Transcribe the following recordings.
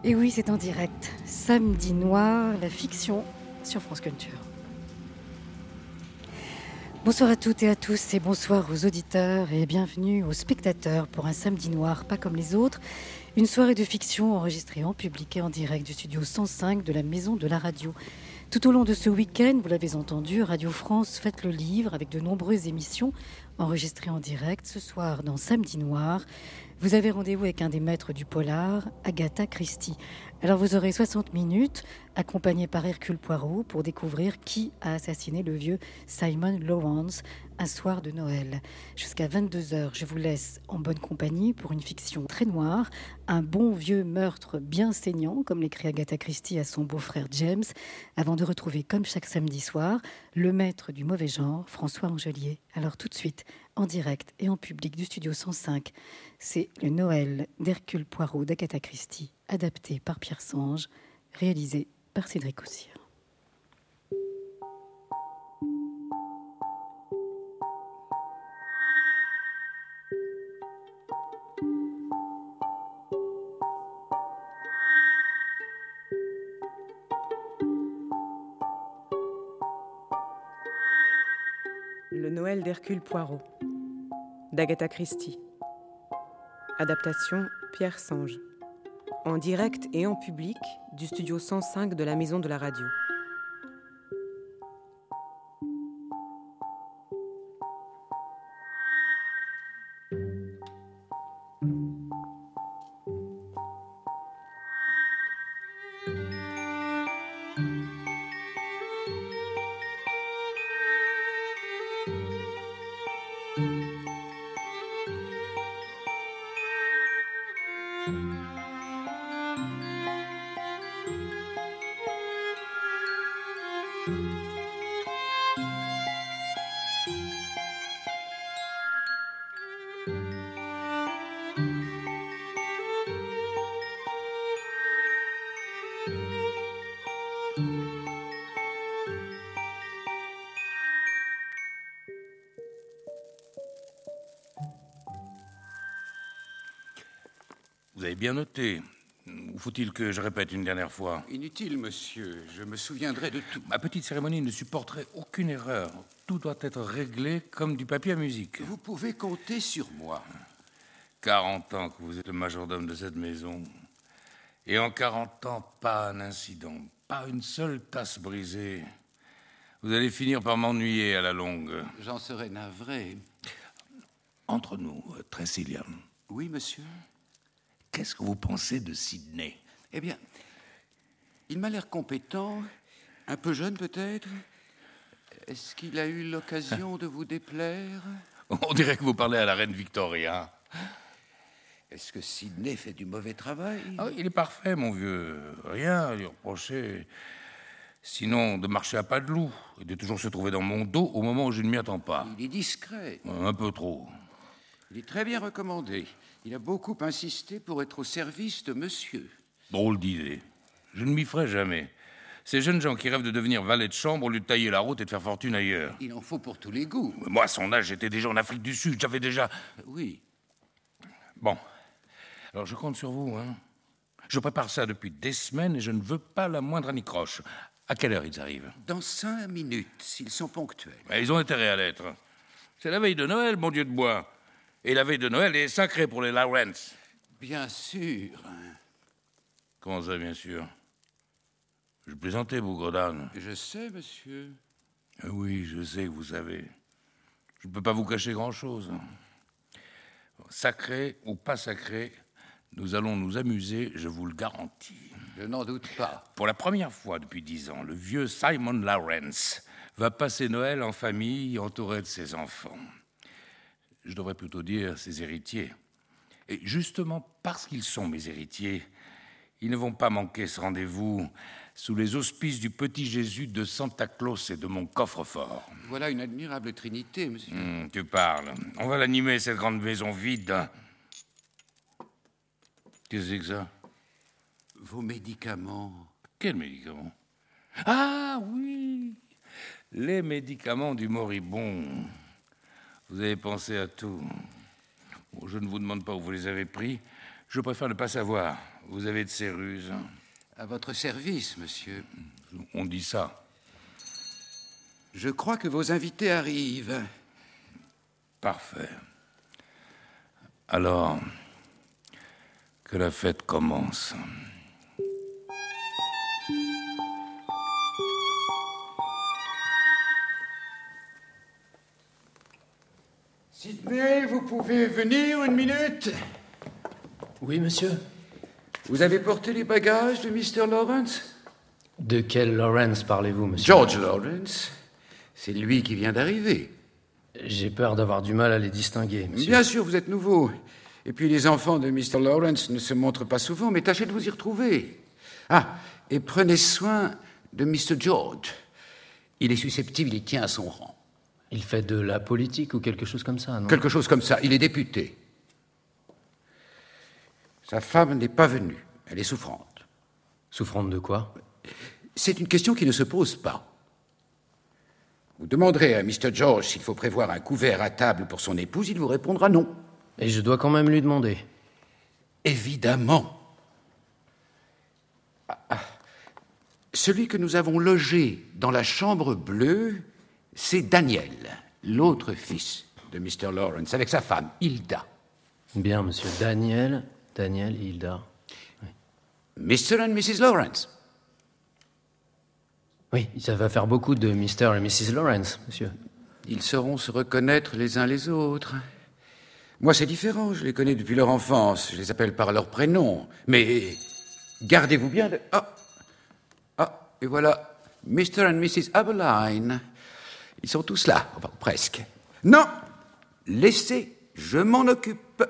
Et oui, c'est en direct. Samedi noir, la fiction sur France Culture. Bonsoir à toutes et à tous et bonsoir aux auditeurs et bienvenue aux spectateurs pour un samedi noir pas comme les autres. Une soirée de fiction enregistrée en public et en direct du studio 105 de la Maison de la Radio. Tout au long de ce week-end, vous l'avez entendu, Radio France fête le livre avec de nombreuses émissions enregistrées en direct. Ce soir, dans Samedi Noir, vous avez rendez-vous avec un des maîtres du polar, Agatha Christie. Alors vous aurez 60 minutes, accompagné par Hercule Poirot, pour découvrir qui a assassiné le vieux Simon Lawrence un soir de Noël. Jusqu'à 22h, je vous laisse en bonne compagnie pour une fiction très noire, un bon vieux meurtre bien saignant, comme l'écrit Agatha Christie à son beau-frère James, avant de retrouver, comme chaque samedi soir, le maître du mauvais genre, François Angelier. Alors tout de suite, en direct et en public du studio 105, c'est le Noël d'Hercule Poirot d'Agatha Christie, adapté par Pierre Sange, réalisé par Cédric Ossire. Le Noël d'Hercule Poirot, d'Agatha Christie. Adaptation Pierre Sange. En direct et en public du studio 105 de la Maison de la Radio. Vous avez bien noté. Ou faut-il que je répète une dernière fois? Inutile, monsieur. Je me souviendrai de tout. Ma petite cérémonie ne supporterait aucune erreur. Tout doit être réglé comme du papier à musique. Vous pouvez compter sur moi. 40 ans que vous êtes le majordome de cette maison. Et en 40 ans, pas un incident, pas une seule tasse brisée. Vous allez finir par m'ennuyer à la longue. J'en serai navré. Entre nous, Tressilian. Oui, monsieur? Qu'est-ce que vous pensez de Sidney? Eh bien, il m'a l'air compétent, un peu jeune peut-être. Est-ce qu'il a eu l'occasion de vous déplaire? On dirait que vous parlez à la reine Victoria. Est-ce que Sidney fait du mauvais travail? Oh, il est parfait, mon vieux. Rien à lui reprocher. Sinon, de marcher à pas de loup et de toujours se trouver dans mon dos au moment où je ne m'y attends pas. Il est discret. Un peu trop. Il est très bien recommandé. Il a beaucoup insisté pour être au service de monsieur. Drôle d'idée. Je ne m'y ferai jamais. Ces jeunes gens qui rêvent de devenir valet de chambre au lieu de tailler la route et de faire fortune ailleurs. Il en faut pour tous les goûts. Moi, à son âge, j'étais déjà en Afrique du Sud. J'avais déjà... Oui. Bon. Alors, je compte sur vous, hein. Je prépare ça depuis des semaines et je ne veux pas la moindre anicroche. À quelle heure ils arrivent? Dans 5 minutes, s'ils sont ponctuels. Mais ils ont intérêt à l'être. C'est la veille de Noël, bon Dieu de bois. Et la veille de Noël est sacrée pour les Lawrence. Bien sûr. Comment ça, bien sûr? Je plaisantais, Bougredane. Je sais, monsieur. Oui, je sais que vous savez. Je ne peux pas vous cacher grand-chose. Sacré ou pas sacré, nous allons nous amuser, je vous le garantis. Je n'en doute pas. Pour la première fois depuis 10 ans, le vieux Simon Lawrence va passer Noël en famille, entouré de ses enfants. Je devrais plutôt dire ses héritiers. Et justement parce qu'ils sont mes héritiers, ils ne vont pas manquer ce rendez-vous sous les auspices du petit Jésus de Santa Claus et de mon coffre-fort. Voilà une admirable trinité, monsieur. Tu parles. On va l'animer, cette grande maison vide. Qu'est-ce que c'est que ça? Vos médicaments. Quels médicaments? Ah oui, les médicaments du moribond. Vous avez pensé à tout. Bon, je ne vous demande pas où vous les avez pris. Je préfère ne pas savoir. Vous avez de ces ruses. À votre service, monsieur. On dit ça. Je crois que vos invités arrivent. Parfait. Alors, que la fête commence. Sidney, vous pouvez venir une minute? Oui, monsieur. Vous avez porté les bagages de Mr. Lawrence? De quel Lawrence parlez-vous, monsieur? George Lawrence. C'est lui qui vient d'arriver. J'ai peur d'avoir du mal à les distinguer, monsieur. Bien sûr, vous êtes nouveau. Et puis les enfants de Mr. Lawrence ne se montrent pas souvent, mais tâchez de vous y retrouver. Ah, et prenez soin de Mr. George. Il est susceptible, il tient à son rang. Il fait de la politique ou quelque chose comme ça, non? Quelque chose comme ça. Il est député. Sa femme n'est pas venue. Elle est souffrante. Souffrante de quoi? C'est une question qui ne se pose pas. Vous demanderez à Mr. George s'il faut prévoir un couvert à table pour son épouse, il vous répondra non. Et je dois quand même lui demander. Évidemment. Celui que nous avons logé dans la chambre bleue, c'est Daniel, l'autre fils de Mr. Lawrence, avec sa femme, Hilda. Bien, monsieur. Daniel et Hilda. Oui. Mr. and Mrs. Lawrence. Oui, ça va faire beaucoup de Mr. et Mrs. Lawrence, monsieur. Ils sauront se reconnaître les uns les autres. Moi, c'est différent. Je les connais depuis leur enfance. Je les appelle par leur prénom. Mais gardez-vous bien de... Ah, et voilà. Mr. and Mrs. Abeline. Ils sont tous là. Enfin, presque. Non! Laissez. Je m'en occupe.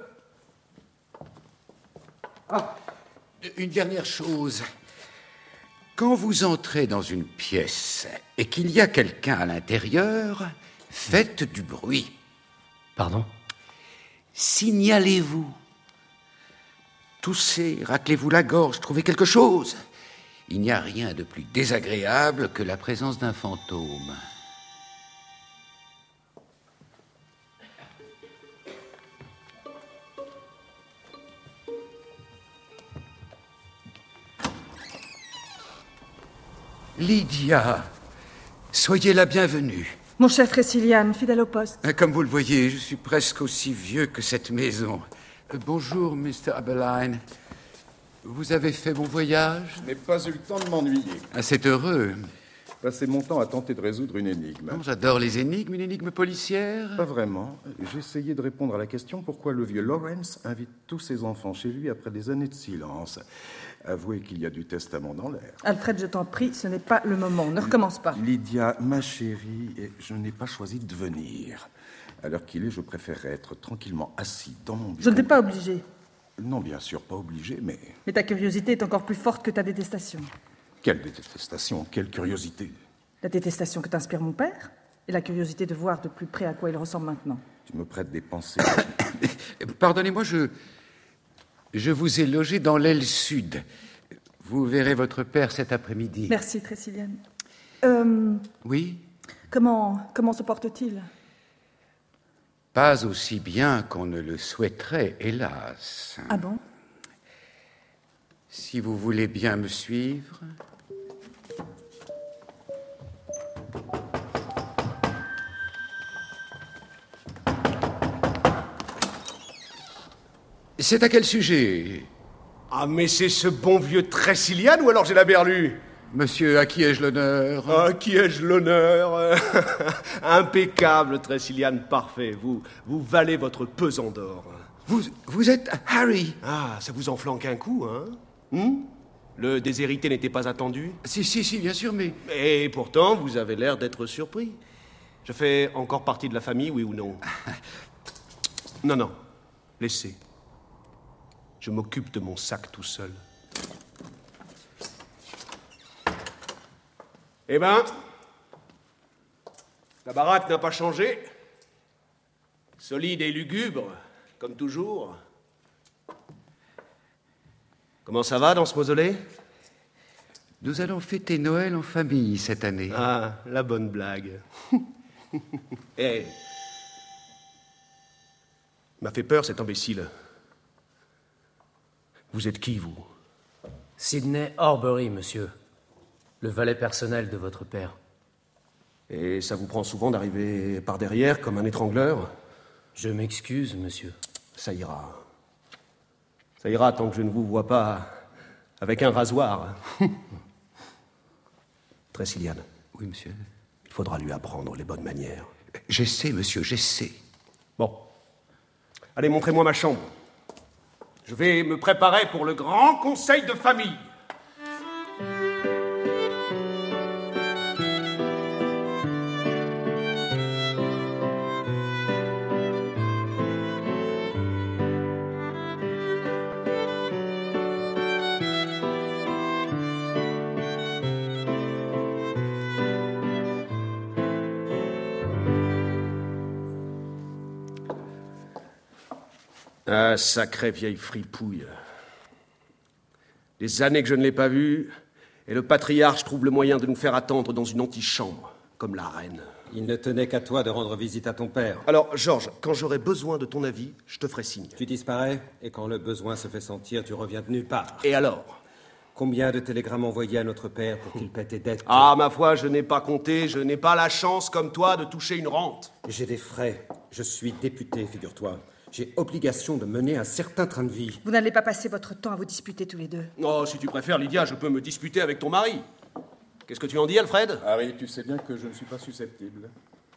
Ah, une dernière chose. Quand vous entrez dans une pièce et qu'il y a quelqu'un à l'intérieur, faites du bruit. Pardon? Signalez-vous. Toussez, raclez-vous la gorge, trouvez quelque chose. Il n'y a rien de plus désagréable que la présence d'un fantôme. Lydia, soyez la bienvenue. Mon cher Tressilian, fidèle au poste. Comme vous le voyez, je suis presque aussi vieux que cette maison. Bonjour, Mr. Abeline. Vous avez fait bon voyage? Je n'ai pas eu le temps de m'ennuyer. Ah, c'est heureux. Passer mon temps à tenter de résoudre une énigme. Oh, j'adore les énigmes. Une énigme policière? Pas vraiment. J'ai essayé de répondre à la question pourquoi le vieux Lawrence invite tous ses enfants chez lui après des années de silence. Avouez qu'il y a du testament dans l'air. Alfred, je t'en prie, ce n'est pas le moment. Ne recommence pas. Lydia, ma chérie, je n'ai pas choisi de venir. À l'heure qu'il est, je préférerais être tranquillement assis dans mon bureau. Je ne t'ai pas obligé. Non, bien sûr, pas obligé, mais... Mais ta curiosité est encore plus forte que ta détestation. Quelle détestation, quelle curiosité. La détestation que t'inspire mon père et la curiosité de voir de plus près à quoi il ressemble maintenant. Tu me prêtes des pensées. Pardonnez-moi, je vous ai logé dans l'aile sud. Vous verrez votre père cet après-midi. Merci, Tressilian. Oui? Comment se porte-t-il? Pas aussi bien qu'on ne le souhaiterait, hélas. Ah bon? Si vous voulez bien me suivre... C'est à quel sujet? Ah, mais c'est ce bon vieux Tressilian ou alors j'ai la berlue? Monsieur, à qui ai-je l'honneur? À qui ai-je l'honneur? Impeccable, Tressilian, parfait. Vous valez votre pesant d'or. Vous êtes Harry? Ah, ça vous en flanque un coup, hein? Le déshérité n'était pas attendu? Si, bien sûr, mais... Et pourtant, vous avez l'air d'être surpris. Je fais encore partie de la famille, oui ou non? Non, laissez. Je m'occupe de mon sac tout seul. Eh ben, la baraque n'a pas changé. Solide et lugubre, comme toujours. Comment ça va dans ce mausolée? Nous allons fêter Noël en famille cette année. Ah, la bonne blague. Eh, il m'a fait peur cet imbécile. Vous êtes qui, vous? Sidney Horbury, monsieur. Le valet personnel de votre père. Et ça vous prend souvent d'arriver par derrière comme un étrangleur? Je m'excuse, monsieur. Ça ira. Ça ira tant que je ne vous vois pas avec un rasoir. Tressilian. Oui, monsieur. Il faudra lui apprendre les bonnes manières. J'essaie, monsieur, j'essaie. Bon. Allez, montrez-moi ma chambre. Je vais me préparer pour le grand conseil de famille. Ah, sacrée vieille fripouille. Des années que je ne l'ai pas vue, et le patriarche trouve le moyen de nous faire attendre dans une antichambre, comme la reine. Il ne tenait qu'à toi de rendre visite à ton père. Alors, Georges, quand j'aurai besoin de ton avis, je te ferai signe. Tu disparais, et quand le besoin se fait sentir, tu reviens de nulle part. Et alors? Combien de télégrammes envoyés à notre père pour qu'il paie tes dettes? Ah, ma foi, je n'ai pas compté, je n'ai pas la chance, comme toi, de toucher une rente. J'ai des frais. Je suis député, figure-toi. J'ai obligation de mener un certain train de vie. Vous n'allez pas passer votre temps à vous disputer tous les deux. Oh, si tu préfères, Lydia, je peux me disputer avec ton mari. Qu'est-ce que tu en dis, Alfred? Harry, tu sais bien que je ne suis pas susceptible.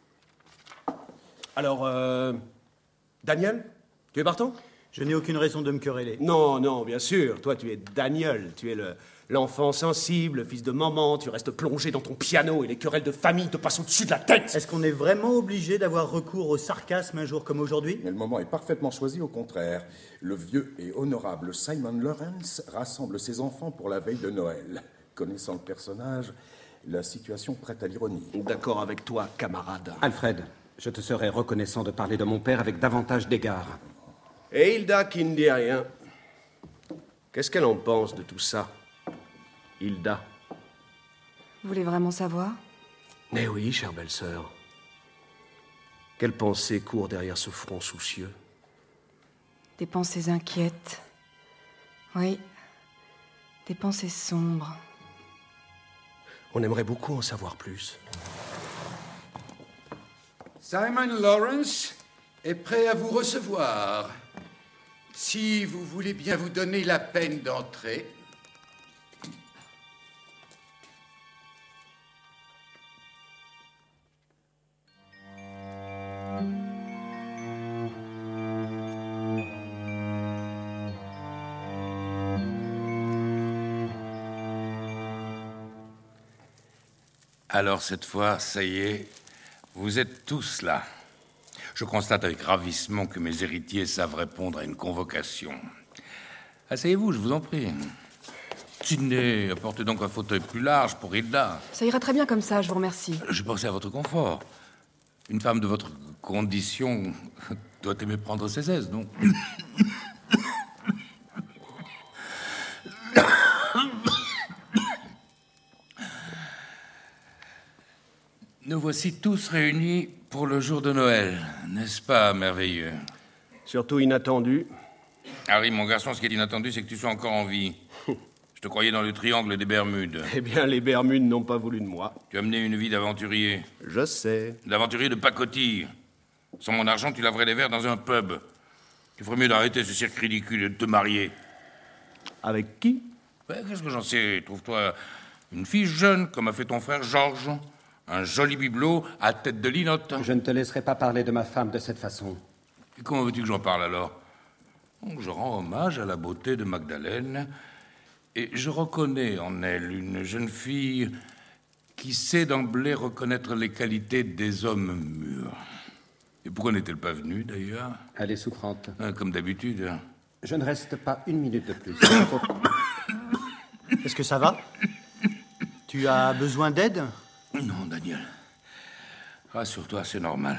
Alors, Daniel, tu es partant? Je n'ai aucune raison de me quereller. Non, non, bien sûr. Toi, tu es Daniel. Tu es l'enfant sensible, le fils de maman. Tu restes plongé dans ton piano et les querelles de famille te passent au-dessus de la tête. Est-ce qu'on est vraiment obligé d'avoir recours au sarcasme un jour comme aujourd'hui? Mais le moment est parfaitement choisi, au contraire. Le vieux et honorable Simon Lawrence rassemble ses enfants pour la veille de Noël. Connaissant le personnage, la situation prête à l'ironie. D'accord avec toi, camarade. Alfred, je te serais reconnaissant de parler de mon père avec davantage d'égard. Et Hilda qui ne dit rien. Qu'est-ce qu'elle en pense de tout ça, Hilda? Vous voulez vraiment savoir? Eh oui, chère belle-sœur. Quelle pensée court derrière ce front soucieux? Des pensées inquiètes. Oui, des pensées sombres. On aimerait beaucoup en savoir plus. Simon Lawrence est prêt à vous recevoir. Si vous voulez bien vous donner la peine d'entrer. Alors cette fois, ça y est, vous êtes tous là. Je constate avec ravissement que mes héritiers savent répondre à une convocation. Asseyez-vous, je vous en prie. Sidney, apportez donc un fauteuil plus large pour Hilda. Ça ira très bien comme ça, je vous remercie. Je pensais à votre confort. Une femme de votre condition doit aimer prendre ses aises, non? Nous voici tous réunis pour le jour de Noël. N'est-ce pas merveilleux? Surtout inattendu. Harry, mon garçon, ce qui est inattendu, c'est que tu sois encore en vie. Je te croyais dans le triangle des Bermudes. Eh bien, les Bermudes n'ont pas voulu de moi. Tu as mené une vie d'aventurier. Je sais. D'aventurier de pacotille. Sans mon argent, tu laverais les verres dans un pub. Tu ferais mieux d'arrêter ce cirque ridicule et de te marier. Avec qui? Qu'est-ce que j'en sais? Trouve-toi une fille jeune, comme a fait ton frère Georges. Un joli bibelot à tête de linotte. Je ne te laisserai pas parler de ma femme de cette façon. Et comment veux-tu que j'en parle alors? Donc, je rends hommage à la beauté de Magdalene et je reconnais en elle une jeune fille qui sait d'emblée reconnaître les qualités des hommes mûrs. Et pourquoi n'est-elle pas venue, d'ailleurs? Elle est souffrante. Comme d'habitude. Je ne reste pas une minute de plus. Est-ce que ça va? Tu as besoin d'aide? Non, Daniel. Rassure-toi, c'est normal.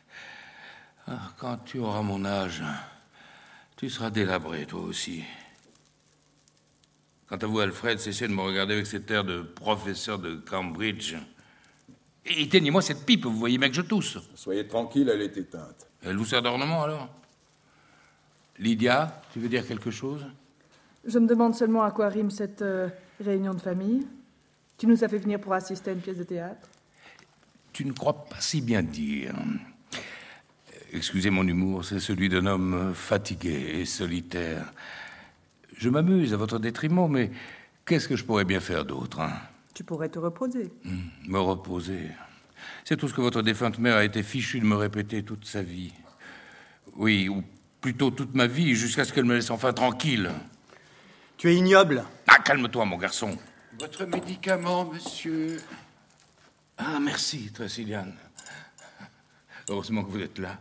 Quand tu auras mon âge, tu seras délabré, toi aussi. Quant à vous, Alfred, cessez de me regarder avec cet air de professeur de Cambridge. Et éteignez-moi cette pipe, vous voyez bien que je tousse. Soyez tranquille, elle est éteinte. Elle vous sert d'ornement, alors? Lydia, tu veux dire quelque chose? Je me demande seulement à quoi rime cette réunion de famille. Tu nous as fait venir pour assister à une pièce de théâtre. Tu ne crois pas si bien dire. Excusez mon humour, c'est celui d'un homme fatigué et solitaire. Je m'amuse à votre détriment, mais qu'est-ce que je pourrais bien faire d'autre, hein? Tu pourrais te reposer. Me reposer. C'est tout ce que votre défunte mère a été fichue de me répéter toute sa vie. Oui, ou plutôt toute ma vie, jusqu'à ce qu'elle me laisse enfin tranquille. Tu es ignoble. Ah, calme-toi, mon garçon. Votre médicament, monsieur. Ah, merci, Tressiliane. Heureusement que vous êtes là.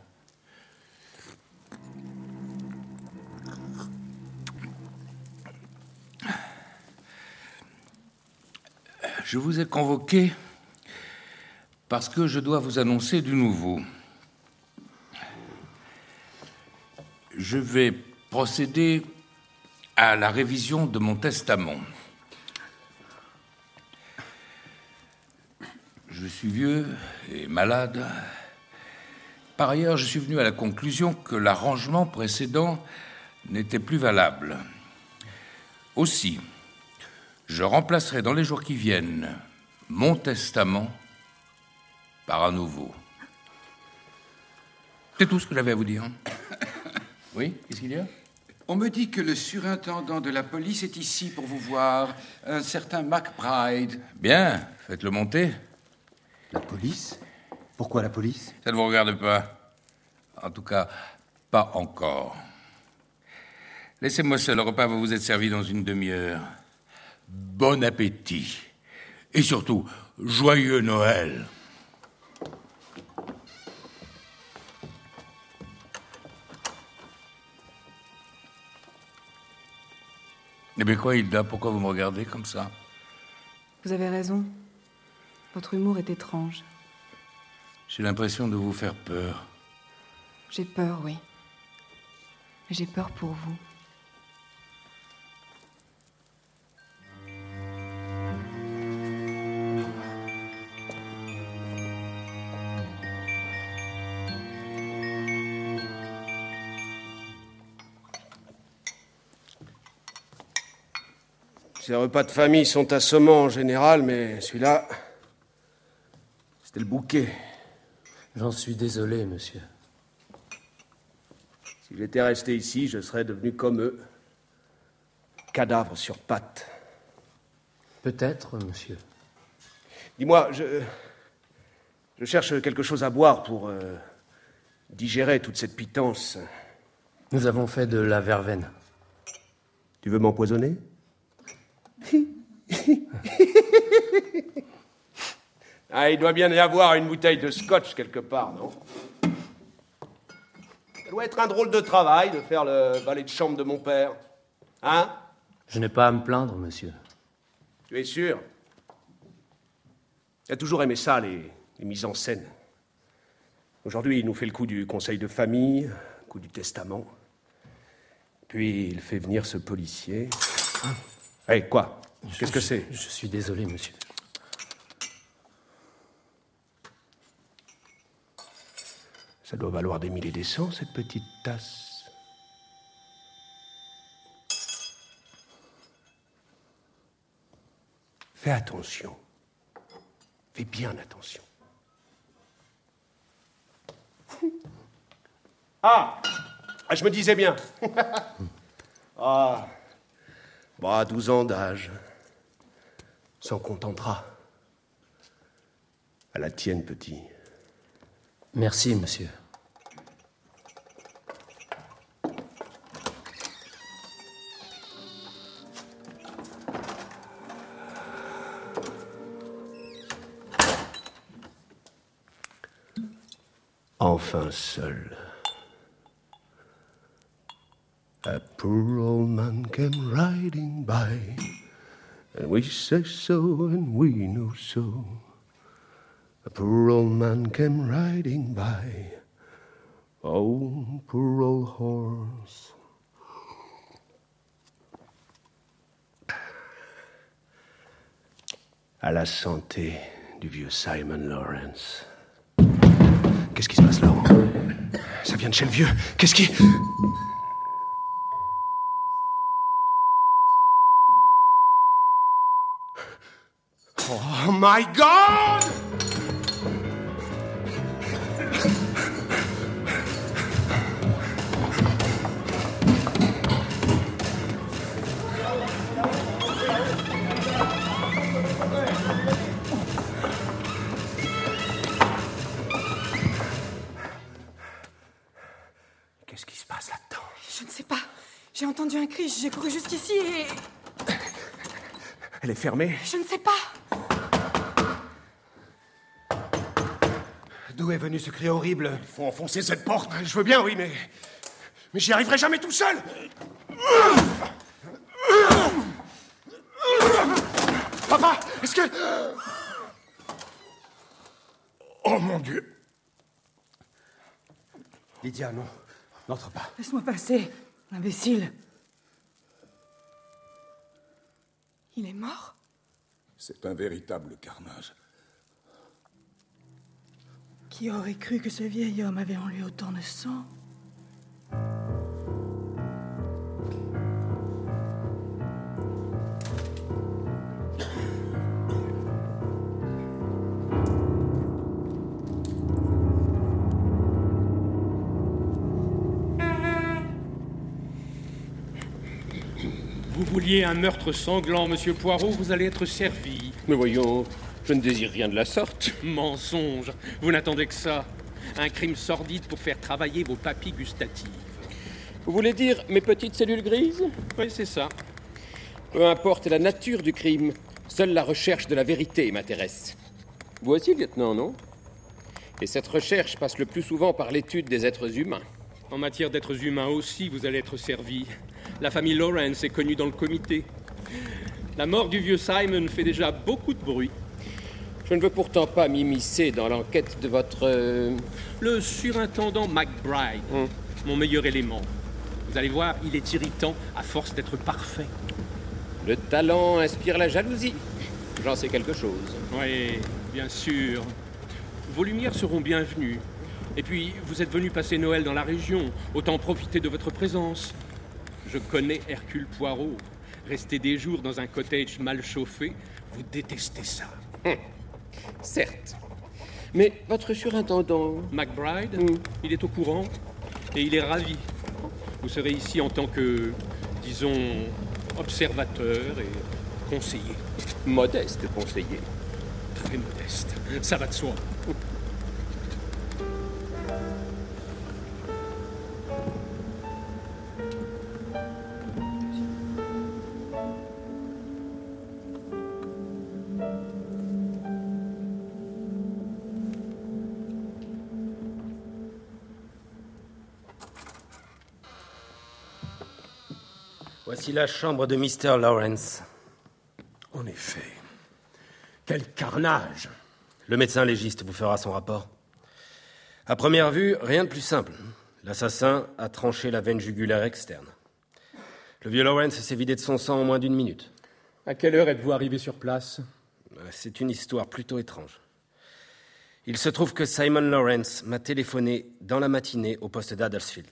Je vous ai convoqué parce que je dois vous annoncer du nouveau. Je vais procéder à la révision de mon testament. Je suis vieux et malade. Par ailleurs, je suis venu à la conclusion que l'arrangement précédent n'était plus valable. Aussi, je remplacerai dans les jours qui viennent mon testament par un nouveau. C'est tout ce que j'avais à vous dire. Oui, qu'est-ce qu'il y a? On me dit que le surintendant de la police est ici pour vous voir, un certain McBride. Bien, faites-le monter. La police? Pourquoi la police? Ça ne vous regarde pas. En tout cas, pas encore. Laissez-moi seul, le repas va vous être servi dans une demi-heure. Bon appétit. Et surtout, joyeux Noël. Eh bien quoi, Hilda, pourquoi vous me regardez comme ça? Vous avez raison. Votre humour est étrange. J'ai l'impression de vous faire peur. J'ai peur, oui. Mais j'ai peur pour vous. Ces repas de famille sont assommants en général, mais celui-là, c'était le bouquet. J'en suis désolé, monsieur. Si j'étais resté ici, je serais devenu comme eux. Cadavre sur pattes. Peut-être, monsieur. Dis-moi, je cherche quelque chose à boire pour digérer toute cette pitance. Nous avons fait de la verveine. Tu veux m'empoisonner? Ah, il doit bien y avoir une bouteille de scotch quelque part, non? Ça doit être un drôle de travail de faire le valet de chambre de mon père. Hein? Je n'ai pas à me plaindre, monsieur. Tu es sûr? Il a toujours aimé ça, les mises en scène. Aujourd'hui, il nous fait le coup du conseil de famille, le coup du testament. Puis il fait venir ce policier. Hey, quoi? Qu'est-ce que c'est? Je suis désolé, monsieur. Ça doit valoir des milliers et des cents, cette petite tasse. Fais attention. Fais bien attention. Ah, je me disais bien. Ah, bah, 12 ans d'âge. S'en contentera. À la tienne, petit. Merci, monsieur. Enfin seul. A poor old man came riding by, and we say so and we know so. A poor old man came riding by. Oh, poor old horse. À la santé du vieux Simon Lawrence. Qu'est-ce qui se passe là-haut? Ça vient de chez le vieux. Qu'est-ce qui... my God! Qu'est-ce qui se passe là-dedans? Je ne sais pas. J'ai entendu un cri, j'ai couru jusqu'ici et... Elle est fermée? Je ne sais pas. D'où est venu ce cri horrible? Il faut enfoncer cette porte. Je veux bien, oui, mais j'y arriverai jamais tout seul. Papa, est-ce que... Oh mon Dieu! Lydia, non. N'entre pas. Laisse-moi passer, imbécile. Il est mort? C'est un véritable carnage. Qui aurait cru que ce vieil homme avait en lui autant de sang? Vous vouliez un meurtre sanglant, monsieur Poirot, vous allez être servi. Mais voyons, je ne désire rien de la sorte. Mensonge, vous n'attendez que ça. Un crime sordide pour faire travailler vos papilles gustatives. Vous voulez dire mes petites cellules grises? Oui, c'est ça. Peu importe la nature du crime, seule la recherche de la vérité m'intéresse. Vous aussi, lieutenant, non? Et cette recherche passe le plus souvent par l'étude des êtres humains. En matière d'êtres humains aussi, vous allez être servi. La famille Lawrence est connue dans le comité. La mort du vieux Simon fait déjà beaucoup de bruit. Je ne veux pourtant pas m'immiscer dans l'enquête de votre... Le surintendant McBride, mon meilleur élément. Vous allez voir, il est irritant à force d'être parfait. Le talent inspire la jalousie. J'en sais quelque chose. Oui, bien sûr. Vos lumières seront bienvenues. Et puis, vous êtes venu passer Noël dans la région. Autant profiter de votre présence. Je connais Hercule Poirot. Rester des jours dans un cottage mal chauffé, vous détestez ça. Certes. Mais votre surintendant... McBride, il est au courant et il est ravi. Vous serez ici en tant que, disons, observateur et conseiller. Modeste conseiller. Très modeste, ça va de soi. Voici la chambre de Mr. Lawrence. En effet. Quel carnage! Le médecin légiste vous fera son rapport. À première vue, rien de plus simple. L'assassin a tranché la veine jugulaire externe. Le vieux Lawrence s'est vidé de son sang en moins d'1 minute. À quelle heure êtes-vous arrivé sur place? C'est une histoire plutôt étrange. Il se trouve que Simon Lawrence m'a téléphoné dans la matinée au poste d'Huddersfield.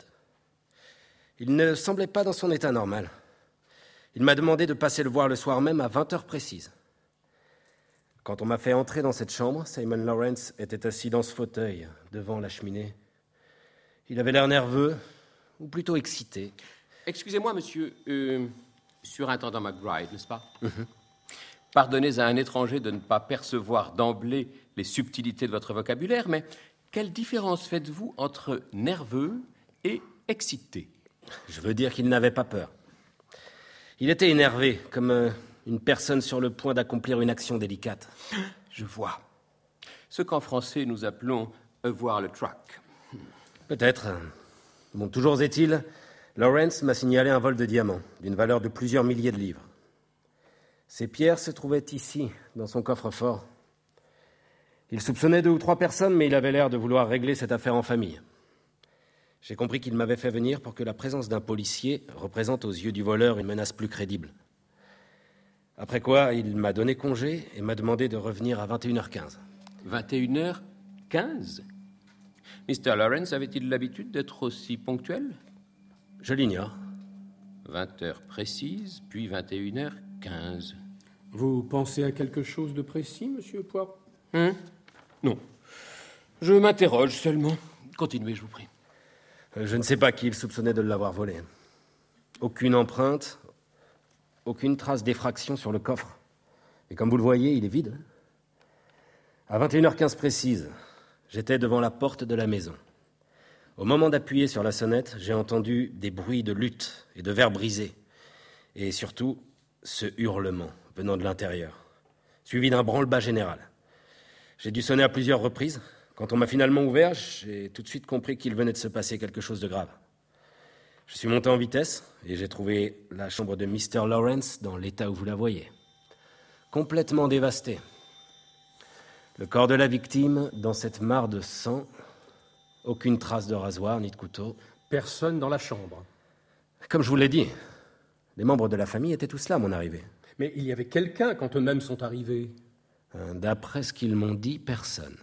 Il ne semblait pas dans son état normal. Il m'a demandé de passer le voir le soir même à 20h précises. Quand on m'a fait entrer dans cette chambre, Simon Lawrence était assis dans ce fauteuil, devant la cheminée. Il avait l'air nerveux, ou plutôt excité. Excusez-moi, monsieur, surintendant McBride, n'est-ce pas? Pardonnez à un étranger de ne pas percevoir d'emblée les subtilités de votre vocabulaire, mais quelle différence faites-vous entre nerveux et excité? Je veux dire qu'il n'avait pas peur. Il était énervé, comme une personne sur le point d'accomplir une action délicate. Je vois. Ce qu'en français nous appelons avoir le trac. Peut-être. Bon, toujours est-il, Lawrence m'a signalé un vol de diamants, d'une valeur de plusieurs milliers de livres. Ces pierres se trouvaient ici, dans son coffre-fort. Il soupçonnait 2 ou 3 personnes, mais il avait l'air de vouloir régler cette affaire en famille. J'ai compris qu'il m'avait fait venir pour que la présence d'un policier représente aux yeux du voleur une menace plus crédible. Après quoi, il m'a donné congé et m'a demandé de revenir à 21h15. 21h15? Mr. Lawrence avait-il l'habitude d'être aussi ponctuel? Je l'ignore. 20h précises, puis 21h15. Vous pensez à quelque chose de précis, monsieur Poirot? Non. Je m'interroge seulement. Continuez, je vous prie. Je ne sais pas qui il soupçonnait de l'avoir volé. Aucune empreinte, aucune trace d'effraction sur le coffre. Et comme vous le voyez, il est vide. À 21h15 précise, j'étais devant la porte de la maison. Au moment d'appuyer sur la sonnette, j'ai entendu des bruits de lutte et de verres brisés. Et surtout, ce hurlement venant de l'intérieur, suivi d'un branle-bas général. J'ai dû sonner à plusieurs reprises. Quand on m'a finalement ouvert, j'ai tout de suite compris qu'il venait de se passer quelque chose de grave. Je suis monté en vitesse et j'ai trouvé la chambre de Mr. Lawrence dans l'état où vous la voyez. Complètement dévastée. Le corps de la victime dans cette mare de sang. Aucune trace de rasoir ni de couteau. Personne dans la chambre. Comme je vous l'ai dit, les membres de la famille étaient tous là à mon arrivée. Mais il y avait quelqu'un quand eux-mêmes sont arrivés. D'après ce qu'ils m'ont dit, personne.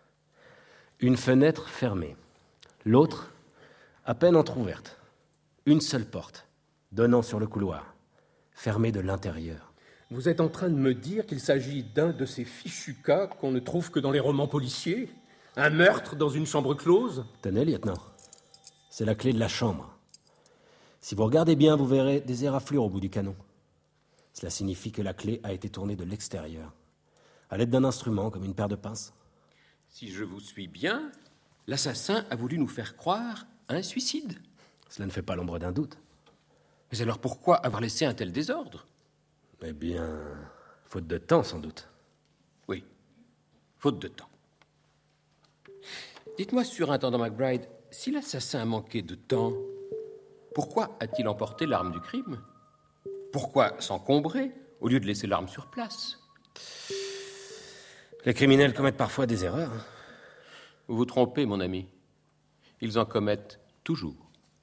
Une fenêtre fermée. L'autre, à peine entr'ouverte. Une seule porte, donnant sur le couloir, fermée de l'intérieur. Vous êtes en train de me dire qu'il s'agit d'un de ces fichus cas qu'on ne trouve que dans les romans policiers? Un meurtre dans une chambre close? Tenez, lieutenant. C'est la clé de la chambre. Si vous regardez bien, vous verrez des éraflures au bout du canon. Cela signifie que la clé a été tournée de l'extérieur, à l'aide d'un instrument comme une paire de pinces. Si je vous suis bien, l'assassin a voulu nous faire croire à un suicide. Cela ne fait pas l'ombre d'un doute. Mais alors pourquoi avoir laissé un tel désordre? Eh bien, faute de temps, sans doute. Oui, faute de temps. Dites-moi, surintendant McBride, si l'assassin a manqué de temps, pourquoi a-t-il emporté l'arme du crime? Pourquoi s'encombrer au lieu de laisser l'arme sur place? Les criminels commettent parfois des erreurs. Vous vous trompez, mon ami. Ils en commettent toujours.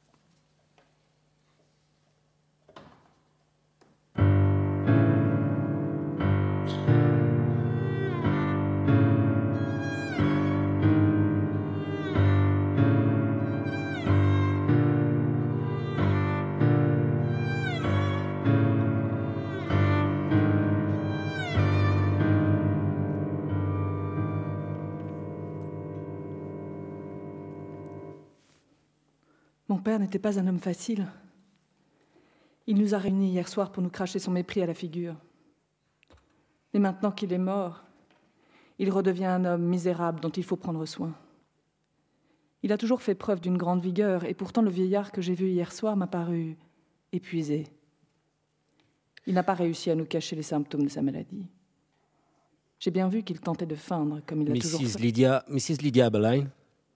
Mon père n'était pas un homme facile. Il nous a réunis hier soir pour nous cracher son mépris à la figure. Mais maintenant qu'il est mort, il redevient un homme misérable dont il faut prendre soin. Il a toujours fait preuve d'une grande vigueur, et pourtant le vieillard que j'ai vu hier soir m'a paru épuisé. Il n'a pas réussi à nous cacher les symptômes de sa maladie. J'ai bien vu qu'il tentait de feindre, comme il l'a toujours fait. Mrs. Lydia Abberline,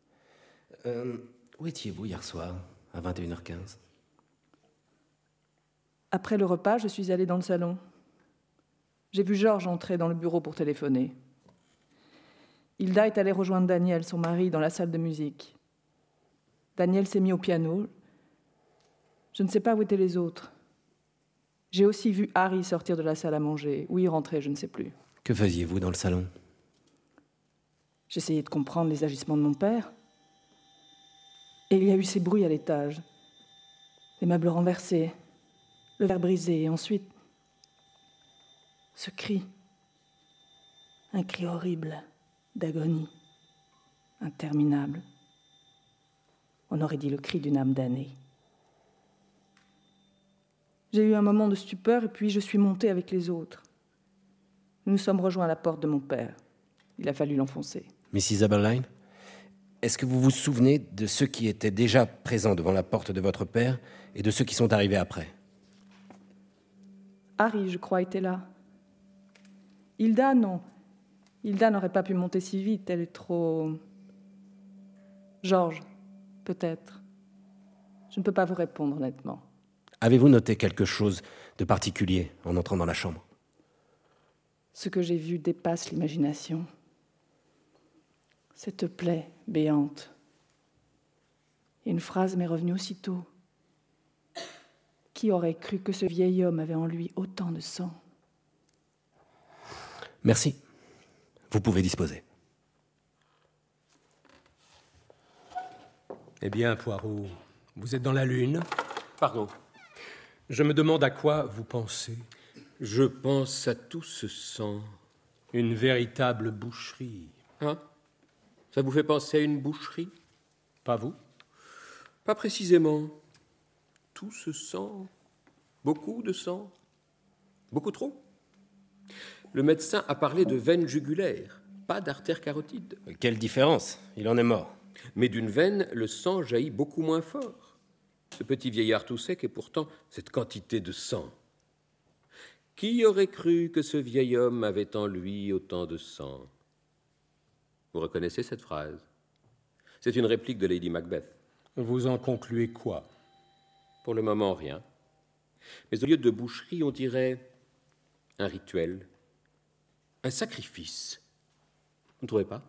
où étiez-vous hier soir, à 21h15 ? Après le repas, je suis allée dans le salon. J'ai vu Georges entrer dans le bureau pour téléphoner. Hilda est allée rejoindre Daniel, son mari, dans la salle de musique. Daniel s'est mis au piano. Je ne sais pas où étaient les autres. J'ai aussi vu Harry sortir de la salle à manger. Où il rentrait, je ne sais plus. Que faisiez-vous dans le salon ? J'essayais de comprendre les agissements de mon père. Et il y a eu ces bruits à l'étage. Les meubles renversés, le verre brisé, et ensuite, ce cri. Un cri horrible, d'agonie, interminable. On aurait dit le cri d'une âme damnée. J'ai eu un moment de stupeur et puis je suis montée avec les autres. Nous nous sommes rejoints à la porte de mon père. Il a fallu l'enfoncer. Mrs. Abberline, est-ce que vous vous souvenez de ceux qui étaient déjà présents devant la porte de votre père et de ceux qui sont arrivés après ? Harry, je crois, était là. Hilda, non. Hilda n'aurait pas pu monter si vite, elle est trop... Georges, peut-être. Je ne peux pas vous répondre, honnêtement. Avez-vous noté quelque chose de particulier en entrant dans la chambre ? Ce que j'ai vu dépasse l'imagination. Cette plaie béante. Et une phrase m'est revenue aussitôt. Qui aurait cru que ce vieil homme avait en lui autant de sang ? Merci. Vous pouvez disposer. Eh bien, Poirot, vous êtes dans la lune. Pardon. Je me demande à quoi vous pensez. Je pense à tout ce sang. Une véritable boucherie. Hein? Ça vous fait penser à une boucherie? Pas vous? Pas précisément. Tout ce sang. Beaucoup de sang. Beaucoup trop. Le médecin a parlé de veine jugulaire, pas d'artère carotide. Quelle différence? Il en est mort. Mais d'une veine, le sang jaillit beaucoup moins fort. Ce petit vieillard tout sec et pourtant cette quantité de sang. Qui aurait cru que ce vieil homme avait en lui autant de sang? Vous reconnaissez cette phrase? C'est une réplique de Lady Macbeth. Vous en concluez quoi? Pour le moment, rien. Mais au lieu de boucherie, on dirait un rituel, un sacrifice. Vous ne trouvez pas?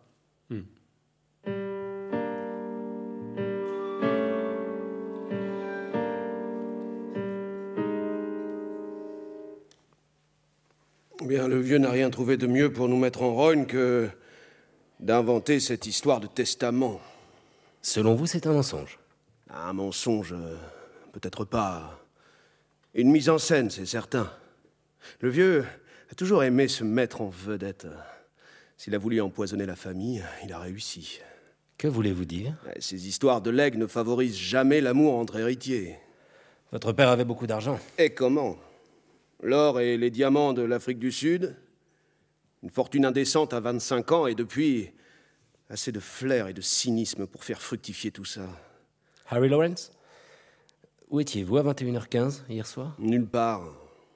Bien, le vieux n'a rien trouvé de mieux pour nous mettre en rogne que d'inventer cette histoire de testament. Selon vous, c'est un mensonge? Un mensonge, peut-être pas. Une mise en scène, c'est certain. Le vieux a toujours aimé se mettre en vedette. S'il a voulu empoisonner la famille, il a réussi. Que voulez-vous dire? Ces histoires de legs ne favorisent jamais l'amour entre héritiers. Votre père avait beaucoup d'argent. Et comment? L'or et les diamants de l'Afrique du Sud, une fortune indécente à 25 ans, et depuis, assez de flair et de cynisme pour faire fructifier tout ça. Harry Lawrence? Où étiez-vous à 21h15 hier soir? Nulle part.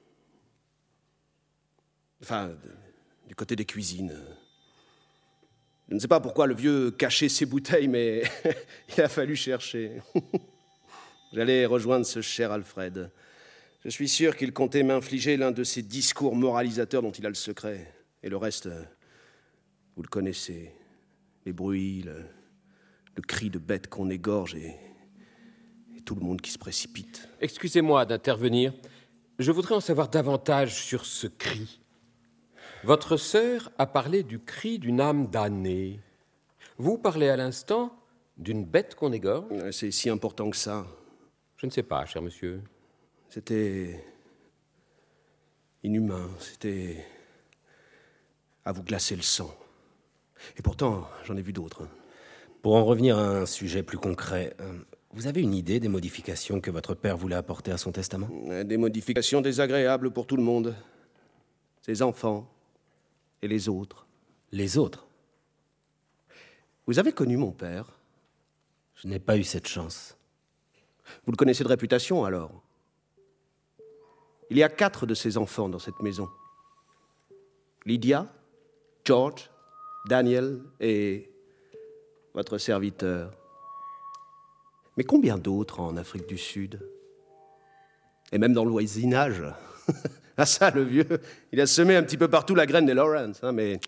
Enfin, du côté des cuisines. Je ne sais pas pourquoi le vieux cachait ses bouteilles, mais il a fallu chercher. J'allais rejoindre ce cher Alfred. Je suis sûr qu'il comptait m'infliger l'un de ces discours moralisateurs dont il a le secret. Et le reste, vous le connaissez. Les bruits, le cri de bête qu'on égorge et tout le monde qui se précipite. Excusez-moi d'intervenir. Je voudrais en savoir davantage sur ce cri. Votre sœur a parlé du cri d'une âme damnée. Vous parlez à l'instant d'une bête qu'on égorge? C'est si important que ça. Je ne sais pas, cher monsieur. C'était inhumain, c'était à vous glacer le sang. Et pourtant, j'en ai vu d'autres. Pour en revenir à un sujet plus concret, vous avez une idée des modifications que votre père voulait apporter à son testament? Des modifications désagréables pour tout le monde. Ses enfants et les autres. Les autres? Vous avez connu mon père? Je n'ai pas eu cette chance. Vous le connaissez de réputation, alors? Il y a 4 de ses enfants dans cette maison. Lydia, George, Daniel et votre serviteur. Mais combien d'autres en Afrique du Sud? Et même dans le voisinage. Ah ça, le vieux, il a semé un petit peu partout la graine des Lawrence, hein, mais...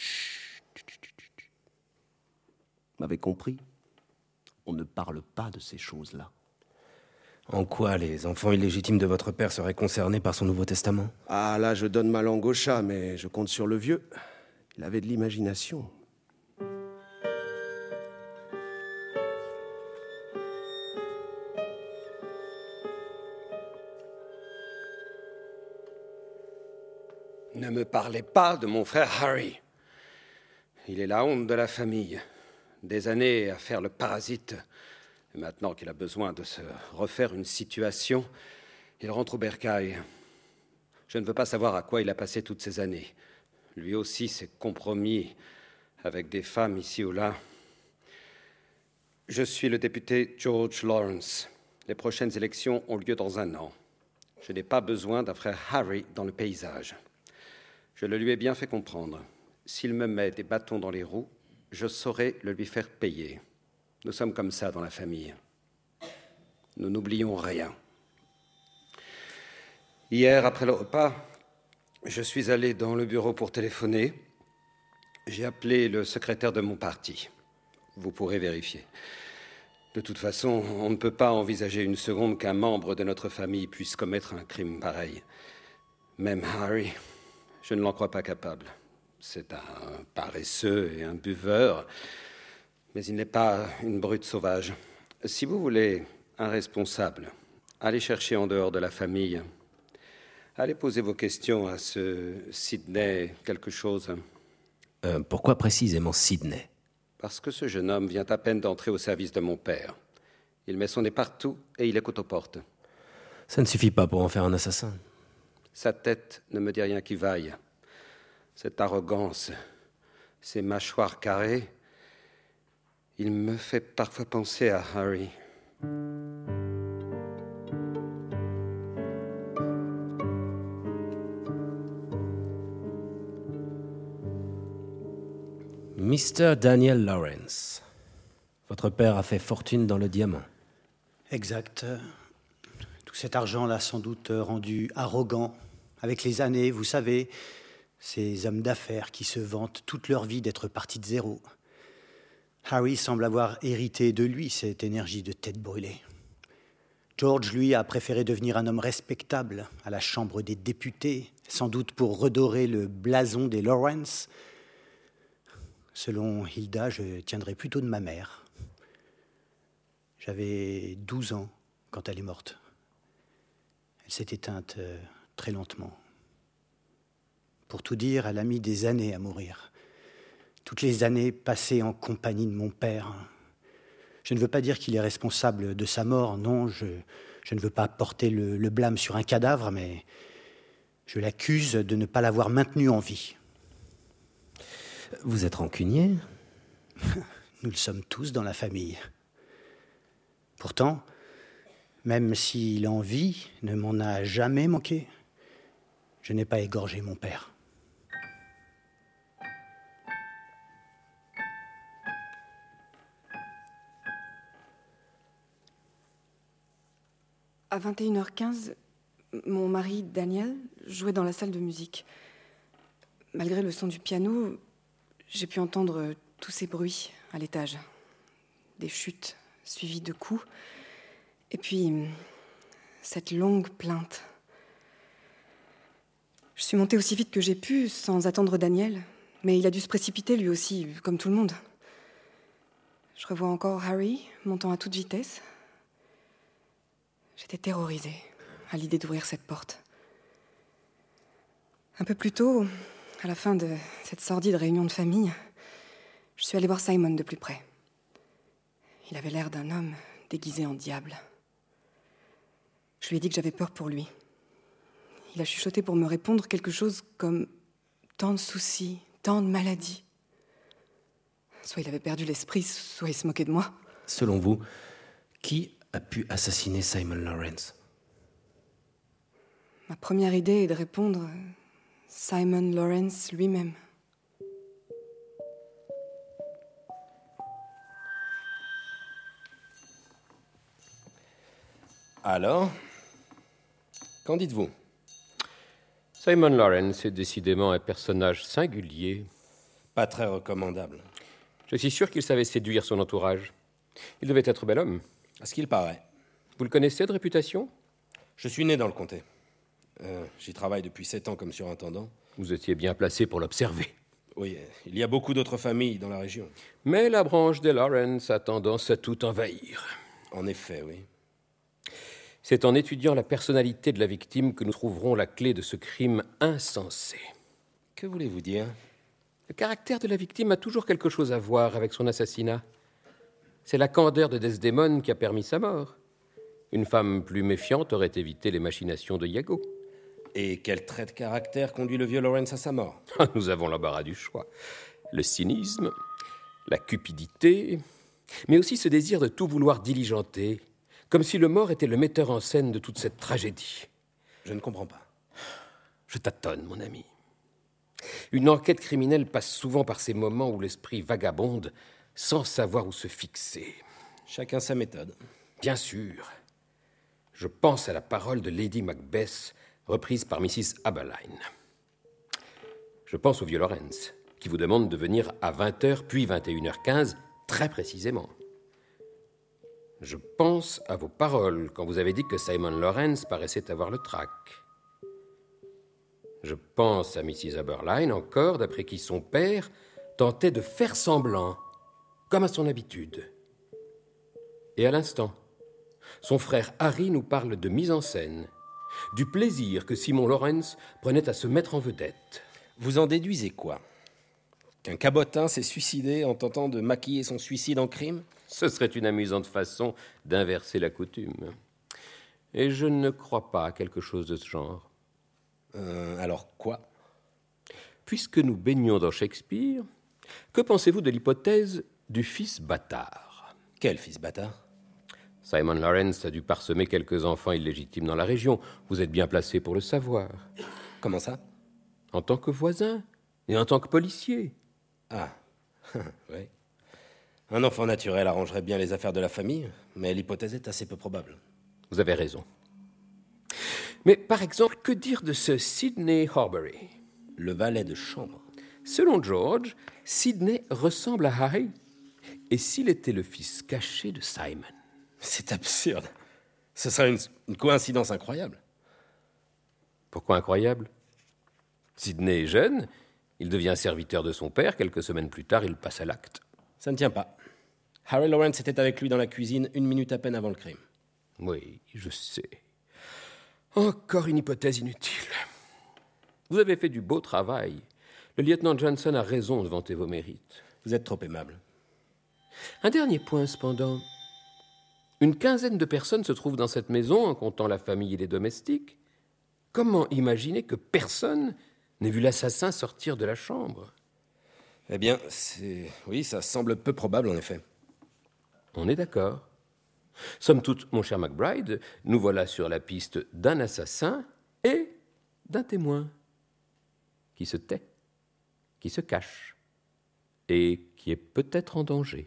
Vous m'avez compris? On ne parle pas de ces choses-là. En quoi les enfants illégitimes de votre père seraient concernés par son Nouveau Testament? Ah, là, je donne ma langue au chat, mais je compte sur le vieux. Il avait de l'imagination. Ne me parlez pas de mon frère Harry. Il est la honte de la famille. Des années à faire le parasite. Et maintenant qu'il a besoin de se refaire une situation, il rentre au bercail. Je ne veux pas savoir à quoi il a passé toutes ces années. Lui aussi s'est compromis avec des femmes ici ou là. Je suis le député George Lawrence. Les prochaines élections ont lieu dans 1 an. Je n'ai pas besoin d'un frère Harry dans le paysage. Je le lui ai bien fait comprendre. S'il me met des bâtons dans les roues, je saurai le lui faire payer. Nous sommes comme ça dans la famille. Nous n'oublions rien. Hier, après le repas, je suis allé dans le bureau pour téléphoner. J'ai appelé le secrétaire de mon parti. Vous pourrez vérifier. De toute façon, on ne peut pas envisager une seconde qu'un membre de notre famille puisse commettre un crime pareil. Même Harry, je ne l'en crois pas capable. C'est un paresseux et un buveur, mais il n'est pas une brute sauvage. Si vous voulez un responsable, allez chercher en dehors de la famille. Allez poser vos questions à ce Sidney quelque chose. Pourquoi précisément Sidney? Parce que ce jeune homme vient à peine d'entrer au service de mon père. Il met son nez partout et il écoute aux portes. Ça ne suffit pas pour en faire un assassin. Sa tête ne me dit rien qui vaille. Cette arrogance, ces mâchoires carrées, il me fait parfois penser à Harry. Mr. Daniel Lawrence, votre père a fait fortune dans le diamant. Exact. Tout cet argent l'a sans doute rendu arrogant. Avec les années, vous savez, ces hommes d'affaires qui se vantent toute leur vie d'être partis de zéro. Harry semble avoir hérité de lui cette énergie de tête brûlée. George, lui, a préféré devenir un homme respectable à la Chambre des députés, sans doute pour redorer le blason des Lawrence. Selon Hilda, je tiendrais plutôt de ma mère. J'avais 12 ans quand elle est morte. Elle s'est éteinte très lentement. Pour tout dire, elle a mis des années à mourir. Toutes les années passées en compagnie de mon père. Je ne veux pas dire qu'il est responsable de sa mort, non, je ne veux pas porter le blâme sur un cadavre, mais je l'accuse de ne pas l'avoir maintenu en vie. Vous êtes rancunier? Nous le sommes tous dans la famille. Pourtant, même si l'envie ne m'en a jamais manqué, je n'ai pas égorgé mon père. À 21h15, mon mari, Daniel, jouait dans la salle de musique. Malgré le son du piano, j'ai pu entendre tous ces bruits à l'étage. Des chutes suivies de coups. Et puis, cette longue plainte. Je suis montée aussi vite que j'ai pu, sans attendre Daniel. Mais il a dû se précipiter, lui aussi, comme tout le monde. Je revois encore Harry, montant à toute vitesse. J'étais terrorisée à l'idée d'ouvrir cette porte. Un peu plus tôt, à la fin de cette sordide réunion de famille, je suis allée voir Simon de plus près. Il avait l'air d'un homme déguisé en diable. Je lui ai dit que j'avais peur pour lui. Il a chuchoté pour me répondre quelque chose comme « tant de soucis, tant de maladies ». Soit il avait perdu l'esprit, soit il se moquait de moi. Selon vous, qui a pu assassiner Simon Lawrence? Ma première idée est de répondre Simon Lawrence lui-même. Alors, qu'en dites-vous? Simon Lawrence est décidément un personnage singulier. Pas très recommandable. Je suis sûr qu'il savait séduire son entourage. Il devait être bel homme. À ce qu'il paraît. Vous le connaissez de réputation? Je suis né dans le comté. J'y travaille depuis 7 ans comme surintendant. Vous étiez bien placé pour l'observer. Oui, il y a beaucoup d'autres familles dans la région. Mais la branche des Lawrence a tendance à tout envahir. En effet, oui. C'est en étudiant la personnalité de la victime que nous trouverons la clé de ce crime insensé. Que voulez-vous dire? Le caractère de la victime a toujours quelque chose à voir avec son assassinat. C'est la candeur de Desdémone qui a permis sa mort. Une femme plus méfiante aurait évité les machinations de Iago. Et quel trait de caractère conduit le vieux Lawrence à sa mort? Nous avons l'embarras du choix. Le cynisme, la cupidité, mais aussi ce désir de tout vouloir diligenter, comme si le mort était le metteur en scène de toute cette tragédie. Je ne comprends pas. Je tâtonne, mon ami. Une enquête criminelle passe souvent par ces moments où l'esprit vagabonde sans savoir où se fixer. Chacun sa méthode. Bien sûr. Je pense à la parole de Lady Macbeth, reprise par Mrs. Aberline. Je pense au vieux Lawrence, qui vous demande de venir à 20h puis 21h15, très précisément. Je pense à vos paroles quand vous avez dit que Simon Lawrence paraissait avoir le trac. Je pense à Mrs. Aberline encore, d'après qui son père tentait de faire semblant, comme à son habitude. Et à l'instant, son frère Harry nous parle de mise en scène, du plaisir que Simon Lawrence prenait à se mettre en vedette. Vous en déduisez quoi? Qu'un cabotin s'est suicidé en tentant de maquiller son suicide en crime? Ce serait une amusante façon d'inverser la coutume. Et je ne crois pas à quelque chose de ce genre. Alors quoi? Puisque nous baignons dans Shakespeare, que pensez-vous de l'hypothèse du fils bâtard? Quel fils bâtard? Simon Lawrence a dû parsemer quelques enfants illégitimes dans la région. Vous êtes bien placé pour le savoir. Comment ça? En tant que voisin et en tant que policier. Ah, oui. Un enfant naturel arrangerait bien les affaires de la famille, mais l'hypothèse est assez peu probable. Vous avez raison. Mais par exemple, que dire de ce Sidney Horbury? Le valet de chambre. Selon George, Sidney ressemble à Harry. Et s'il était le fils caché de Simon? C'est absurde. Ce serait une coïncidence incroyable. Pourquoi incroyable? Sidney est jeune, il devient serviteur de son père, quelques semaines plus tard, il passe à l'acte. Ça ne tient pas. Harry Lawrence était avec lui dans la cuisine 1 minute à peine avant le crime. Oui, je sais. Encore une hypothèse inutile. Vous avez fait du beau travail. Le lieutenant Johnson a raison de vanter vos mérites. Vous êtes trop aimable. Un dernier point, cependant. Une quinzaine de personnes se trouvent dans cette maison, en comptant la famille et les domestiques. Comment imaginer que personne n'ait vu l'assassin sortir de la chambre? Eh bien, oui, ça semble peu probable, en effet. On est d'accord. Somme toute, mon cher McBride, nous voilà sur la piste d'un assassin et d'un témoin qui se tait, qui se cache et qui est peut-être en danger.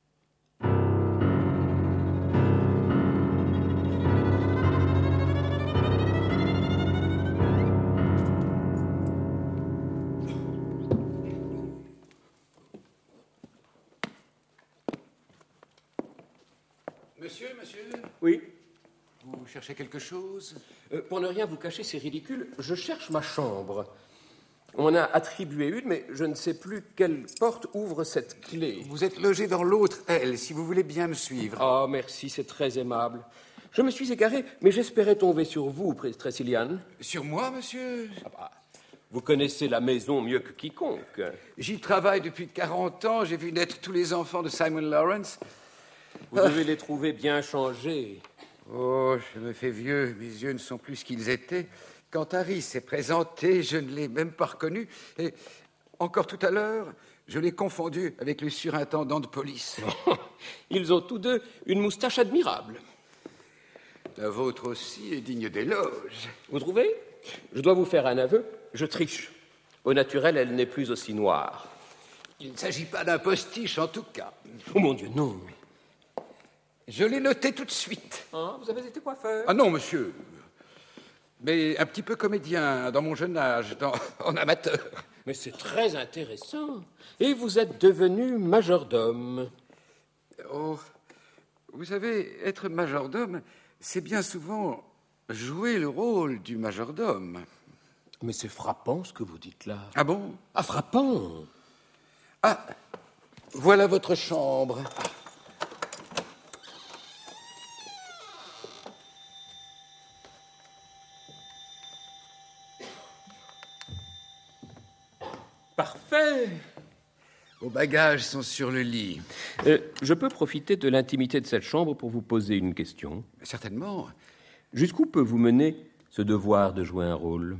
Monsieur Oui. Vous cherchez quelque chose? Pour ne rien vous cacher, c'est ridicule. Je cherche ma chambre. On m'en a attribué une, mais je ne sais plus quelle porte ouvre cette clé. Vous êtes logé dans l'autre aile, si vous voulez bien me suivre. Oh, merci, c'est très aimable. Je me suis égaré, mais j'espérais tomber sur vous, Tressilian. Sur moi, monsieur? Vous connaissez la maison mieux que quiconque. J'y travaille depuis 40 ans. J'ai vu naître tous les enfants de Simon Lawrence. Vous devez les trouver bien changés. Oh, je me fais vieux. Mes yeux ne sont plus ce qu'ils étaient. Quand Harry s'est présenté, je ne l'ai même pas reconnu. Et encore tout à l'heure, je l'ai confondu avec le surintendant de police. Ils ont tous deux une moustache admirable. La vôtre aussi est digne d'éloge. Vous trouvez? Je dois vous faire un aveu. Je triche. Au naturel, elle n'est plus aussi noire. Il ne s'agit pas d'un postiche, en tout cas. Oh mon Dieu, non. Je l'ai noté tout de suite. Hein, vous avez été coiffeur? Ah non, monsieur. Mais un petit peu comédien, dans mon jeune âge, en amateur. Mais c'est très intéressant. Et vous êtes devenu majordome. Oh, vous savez, être majordome, c'est bien souvent jouer le rôle du majordome. Mais c'est frappant ce que vous dites là. Ah bon? Ah, frappant. Ah, voilà votre chambre. Parfait. Vos bagages sont sur le lit. Je peux profiter de l'intimité de cette chambre pour vous poser une question? Certainement. Jusqu'où peut vous mener ce devoir de jouer un rôle?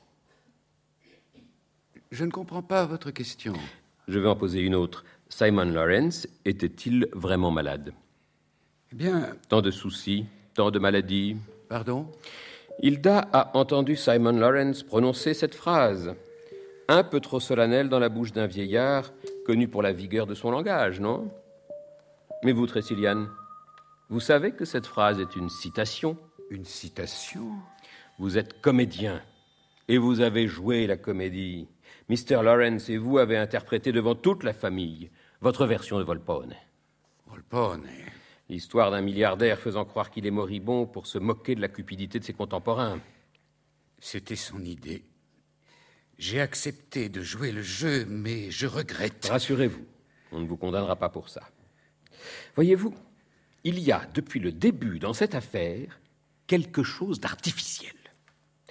Je ne comprends pas votre question. Je vais en poser une autre. Simon Lawrence était-il vraiment malade? Eh bien... Tant de soucis, tant de maladies. Pardon? Hilda a entendu Simon Lawrence prononcer cette phrase. Un peu trop solennelle dans la bouche d'un vieillard, connu pour la vigueur de son langage, non? Mais vous, Tressilian, vous savez que cette phrase est une citation? Une citation? Vous êtes comédien, et vous avez joué la comédie. Mr. Lawrence et vous avez interprété devant toute la famille votre version de Volpone. Volpone? L'histoire d'un milliardaire faisant croire qu'il est moribond pour se moquer de la cupidité de ses contemporains. C'était son idée. J'ai accepté de jouer le jeu, mais je regrette. Rassurez-vous, on ne vous condamnera pas pour ça. Voyez-vous, il y a, depuis le début dans cette affaire, quelque chose d'artificiel.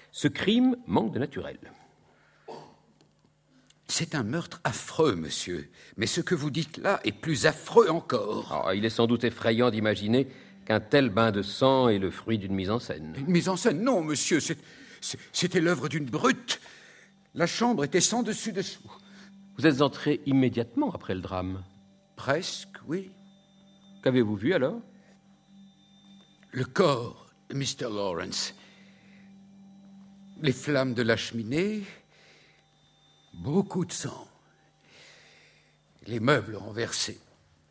Ce crime manque de naturel. C'est un meurtre affreux, monsieur. Mais ce que vous dites là est plus affreux encore. Il est sans doute effrayant d'imaginer qu'un tel bain de sang est le fruit d'une mise en scène. Une mise en scène? Non, monsieur, c'était l'œuvre d'une brute. La chambre était sans dessus-dessous. Vous êtes entré immédiatement après le drame? Presque, oui. Qu'avez-vous vu alors? Le corps de Mr. Lawrence. Les flammes de la cheminée. Beaucoup de sang. Les meubles renversés.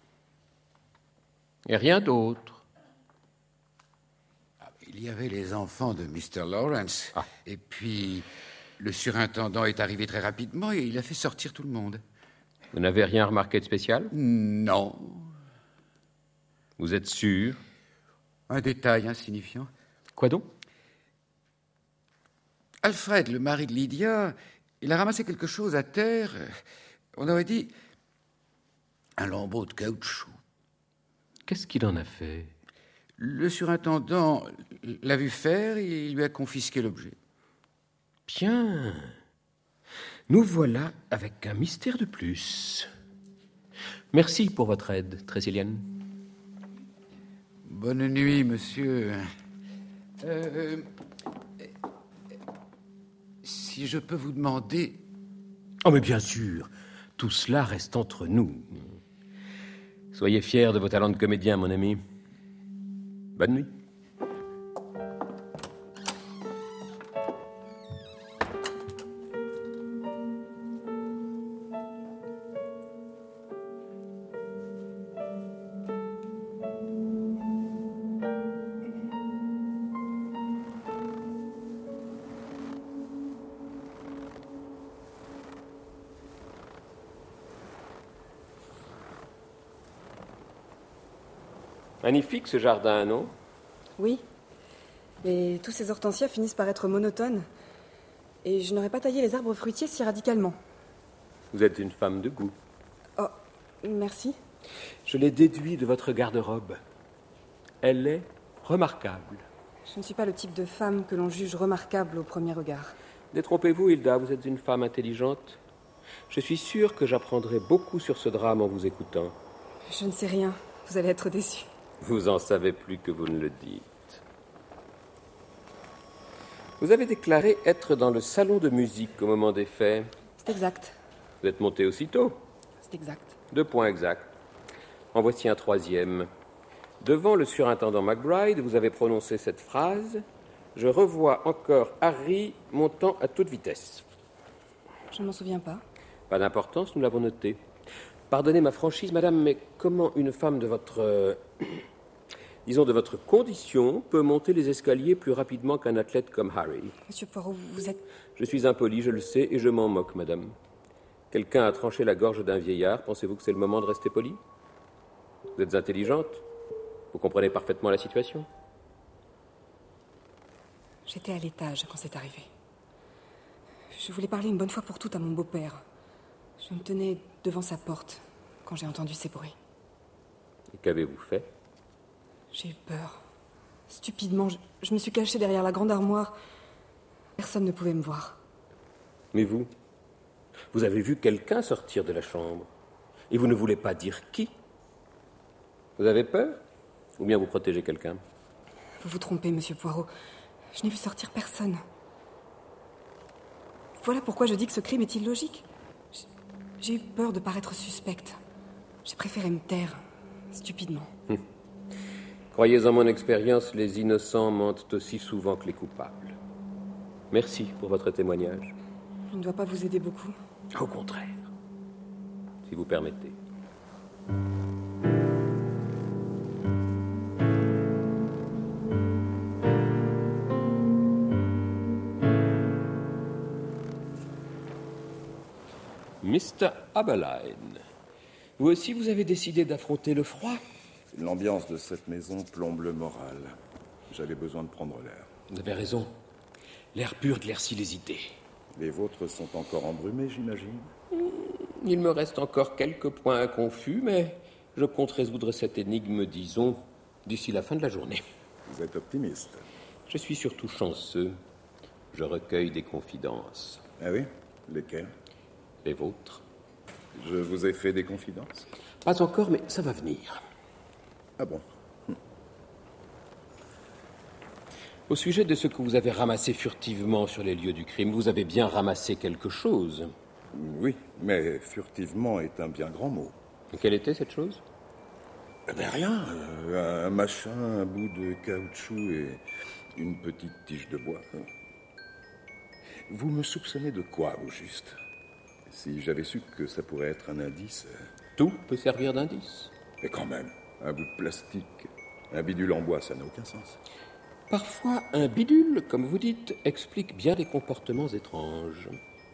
Et rien d'autre? Il y avait les enfants de Mr. Lawrence. Et puis, le surintendant est arrivé très rapidement et il a fait sortir tout le monde. Vous n'avez rien remarqué de spécial? Non. Vous êtes sûr? Un détail insignifiant. Quoi donc? Alfred, le mari de Lydia, il a ramassé quelque chose à terre. On aurait dit un lambeau de caoutchouc. Qu'est-ce qu'il en a fait? Le surintendant l'a vu faire et il lui a confisqué l'objet. Bien. Nous voilà avec un mystère de plus. Merci pour votre aide, Tressilian. Bonne nuit, monsieur. Si je peux vous demander... Oh, mais bien sûr. Tout cela reste entre nous. Soyez fiers de vos talents de comédien, mon ami. Bonne nuit. Magnifique ce jardin, non? Oui. Mais tous ces hortensias finissent par être monotones. Et je n'aurais pas taillé les arbres fruitiers si radicalement. Vous êtes une femme de goût. Oh, merci. Je l'ai déduit de votre garde-robe. Elle est remarquable. Je ne suis pas le type de femme que l'on juge remarquable au premier regard. Détrompez-vous, Hilda, vous êtes une femme intelligente. Je suis sûr que j'apprendrai beaucoup sur ce drame en vous écoutant. Je ne sais rien. Vous allez être déçu. Vous en savez plus que vous ne le dites. Vous avez déclaré être dans le salon de musique au moment des faits. C'est exact. Vous êtes monté aussitôt. C'est exact. 2 points exacts. En voici un 3e. Devant le surintendant McBride, vous avez prononcé cette phrase. Je revois encore Harry montant à toute vitesse. Je ne m'en souviens pas. Pas d'importance, nous l'avons noté. Pardonnez ma franchise, madame, mais comment une femme de votre... disons de votre condition peut monter les escaliers plus rapidement qu'un athlète comme Harry? Monsieur Poirot, vous êtes... Je suis impoli, je le sais, et je m'en moque, madame. Quelqu'un a tranché la gorge d'un vieillard. Pensez-vous que c'est le moment de rester poli? Vous êtes intelligente. Vous comprenez parfaitement la situation. J'étais à l'étage quand c'est arrivé. Je voulais parler une bonne fois pour toutes à mon beau-père. Je me tenais devant sa porte quand j'ai entendu ces bruits. Et qu'avez-vous fait? J'ai eu peur. Stupidement, je me suis cachée derrière la grande armoire. Personne ne pouvait me voir. Mais vous avez vu quelqu'un sortir de la chambre. Et vous ne voulez pas dire qui? Vous avez peur? Ou bien vous protégez quelqu'un? Vous vous trompez, monsieur Poirot. Je n'ai vu sortir personne. Voilà pourquoi je dis que ce crime est illogique. J'ai eu peur de paraître suspecte. J'ai préféré me taire, stupidement. Croyez en mon expérience, les innocents mentent aussi souvent que les coupables. Merci pour votre témoignage. Il ne doit pas vous aider beaucoup. Au contraire, si vous permettez. Mr. Aberline, vous aussi vous avez décidé d'affronter le froid? L'ambiance de cette maison plombe le moral. J'avais besoin de prendre l'air. Vous avez raison. L'air pur éclaircit les idées. Les vôtres sont encore embrumés, j'imagine? Il me reste encore quelques points confus, mais je compte résoudre cette énigme, disons, d'ici la fin de la journée. Vous êtes optimiste. Je suis surtout chanceux. Je recueille des confidences. Ah oui? Lesquelles? Les vôtres? Je vous ai fait des confidences? Pas encore, mais ça va venir. Ah bon? Au sujet de ce que vous avez ramassé furtivement sur les lieux du crime, vous avez bien ramassé quelque chose? Oui, mais furtivement est un bien grand mot. Et quelle était cette chose? Eh bien, rien. Un machin, un bout de caoutchouc et une petite tige de bois. Vous me soupçonnez de quoi, au juste? Si j'avais su que ça pourrait être un indice... Tout peut servir d'indice. Mais quand même, un bout de plastique, un bidule en bois, ça n'a aucun sens. Parfois, un bidule, comme vous dites, explique bien des comportements étranges.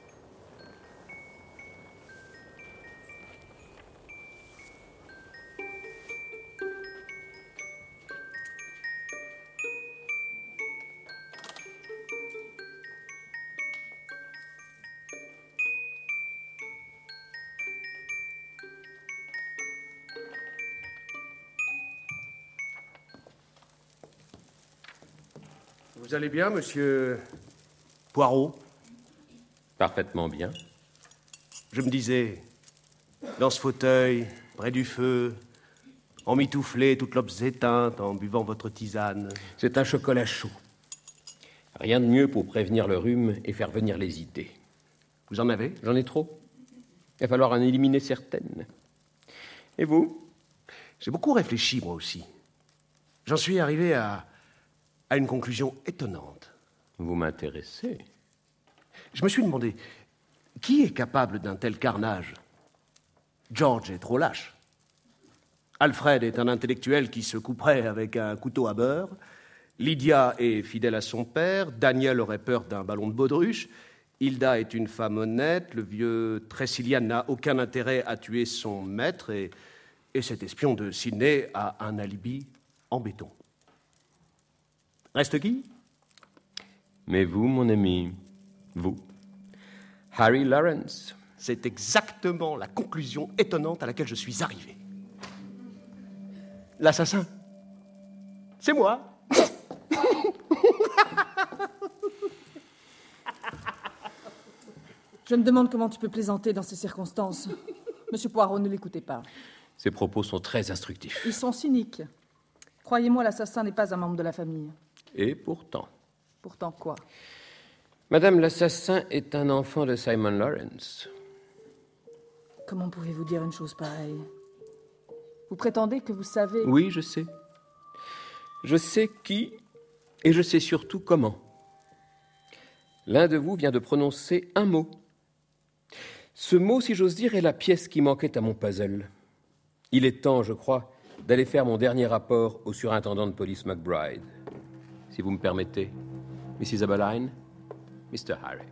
Vous allez bien, monsieur Poirot? Parfaitement bien. Je me disais, dans ce fauteuil, près du feu, emmitouflé, toutes lobes éteintes, en buvant votre tisane. C'est un chocolat chaud. Rien de mieux pour prévenir le rhume et faire venir les idées. Vous en avez? J'en ai trop. Il va falloir en éliminer certaines. Et vous? J'ai beaucoup réfléchi, moi aussi. J'en suis arrivé à une conclusion étonnante. Vous m'intéressez. Je me suis demandé, qui est capable d'un tel carnage? George est trop lâche. Alfred est un intellectuel qui se couperait avec un couteau à beurre. Lydia est fidèle à son père. Daniel aurait peur d'un ballon de baudruche. Hilda est une femme honnête. Le vieux Tressilian n'a aucun intérêt à tuer son maître. Et cet espion de Sydney a un alibi en béton. Reste qui? Mais vous, mon ami, vous, Harry Lawrence. C'est exactement la conclusion étonnante à laquelle je suis arrivé. L'assassin, c'est moi. Je me demande comment tu peux plaisanter dans ces circonstances. Monsieur Poirot, ne l'écoutez pas. Ces propos sont très instructifs. Ils sont cyniques. Croyez-moi, l'assassin n'est pas un membre de la famille. Et pourtant... Pourtant quoi? Madame, l'assassin est un enfant de Simon Lawrence. Comment pouvez-vous dire une chose pareille? Vous prétendez que vous savez... Oui, je sais. Je sais qui, et je sais surtout comment. L'un de vous vient de prononcer un mot. Ce mot, si j'ose dire, est la pièce qui manquait à mon puzzle. Il est temps, je crois, d'aller faire mon dernier rapport au surintendant de police McBride. Si vous me permettez, Mrs. Abeline, Mr. Harry.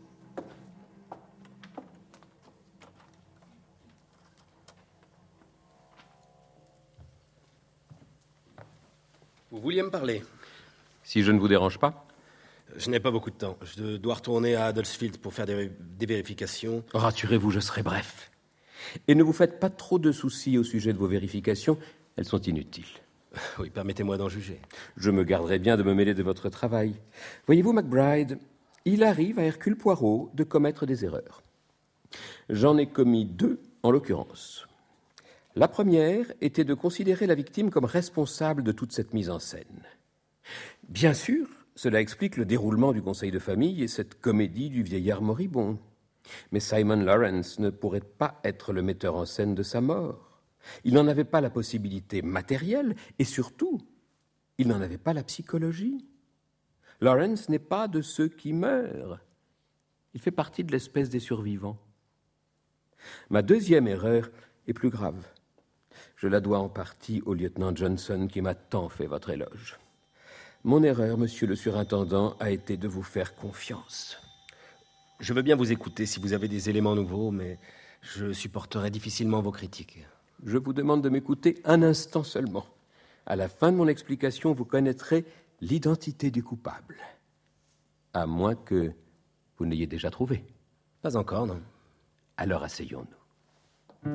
Vous vouliez me parler? Si je ne vous dérange pas? Je n'ai pas beaucoup de temps. Je dois retourner à Adolphsfield pour faire des vérifications. Oh, rassurez-vous, je serai bref. Et ne vous faites pas trop de soucis au sujet de vos vérifications, elles sont inutiles. Oui, permettez-moi d'en juger. Je me garderai bien de me mêler de votre travail. Voyez-vous, McBride, il arrive à Hercule Poirot de commettre des erreurs. J'en ai commis 2, en l'occurrence. La première était de considérer la victime comme responsable de toute cette mise en scène. Bien sûr, cela explique le déroulement du conseil de famille et cette comédie du vieillard moribond. Mais Simon Lawrence ne pourrait pas être le metteur en scène de sa mort. Il n'en avait pas la possibilité matérielle et surtout, il n'en avait pas la psychologie. Lawrence n'est pas de ceux qui meurent. Il fait partie de l'espèce des survivants. Ma deuxième erreur est plus grave. Je la dois en partie au lieutenant Johnson qui m'a tant fait votre éloge. Mon erreur, monsieur le surintendant, a été de vous faire confiance. Je veux bien vous écouter si vous avez des éléments nouveaux, mais je supporterai difficilement vos critiques. Je vous demande de m'écouter un instant seulement. À la fin de mon explication, vous connaîtrez l'identité du coupable. À moins que vous n'ayez déjà trouvé. Pas encore, non. Alors asseyons-nous.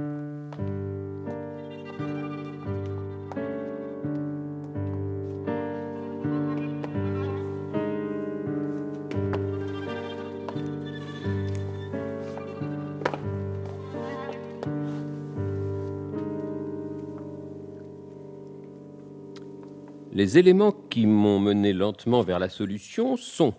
Les éléments qui m'ont mené lentement vers la solution sont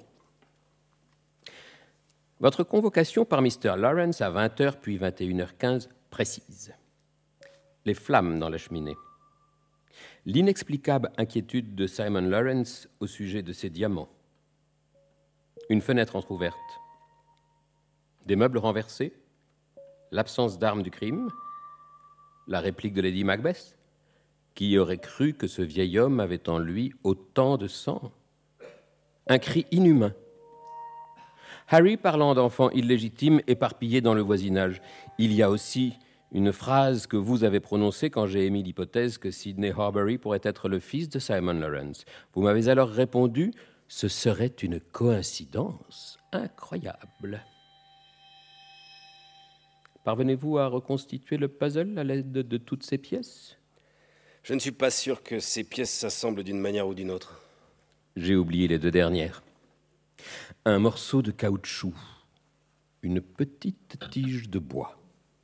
votre convocation par Mr. Lawrence à 20h puis 21h15 précise. Les flammes dans la cheminée. L'inexplicable inquiétude de Simon Lawrence au sujet de ses diamants. Une fenêtre entr'ouverte. Des meubles renversés. L'absence d'armes du crime. La réplique de Lady Macbeth. Qui aurait cru que ce vieil homme avait en lui autant de sang? Un cri inhumain. Harry parlant d'enfants illégitimes éparpillés dans le voisinage. Il y a aussi une phrase que vous avez prononcée quand j'ai émis l'hypothèse que Sidney Horbury pourrait être le fils de Simon Lawrence. Vous m'avez alors répondu « Ce serait une coïncidence incroyable ». Parvenez-vous à reconstituer le puzzle à l'aide de toutes ces pièces? Je ne suis pas sûr que ces pièces s'assemblent d'une manière ou d'une autre. J'ai oublié les deux dernières. Un morceau de caoutchouc, une petite tige de bois.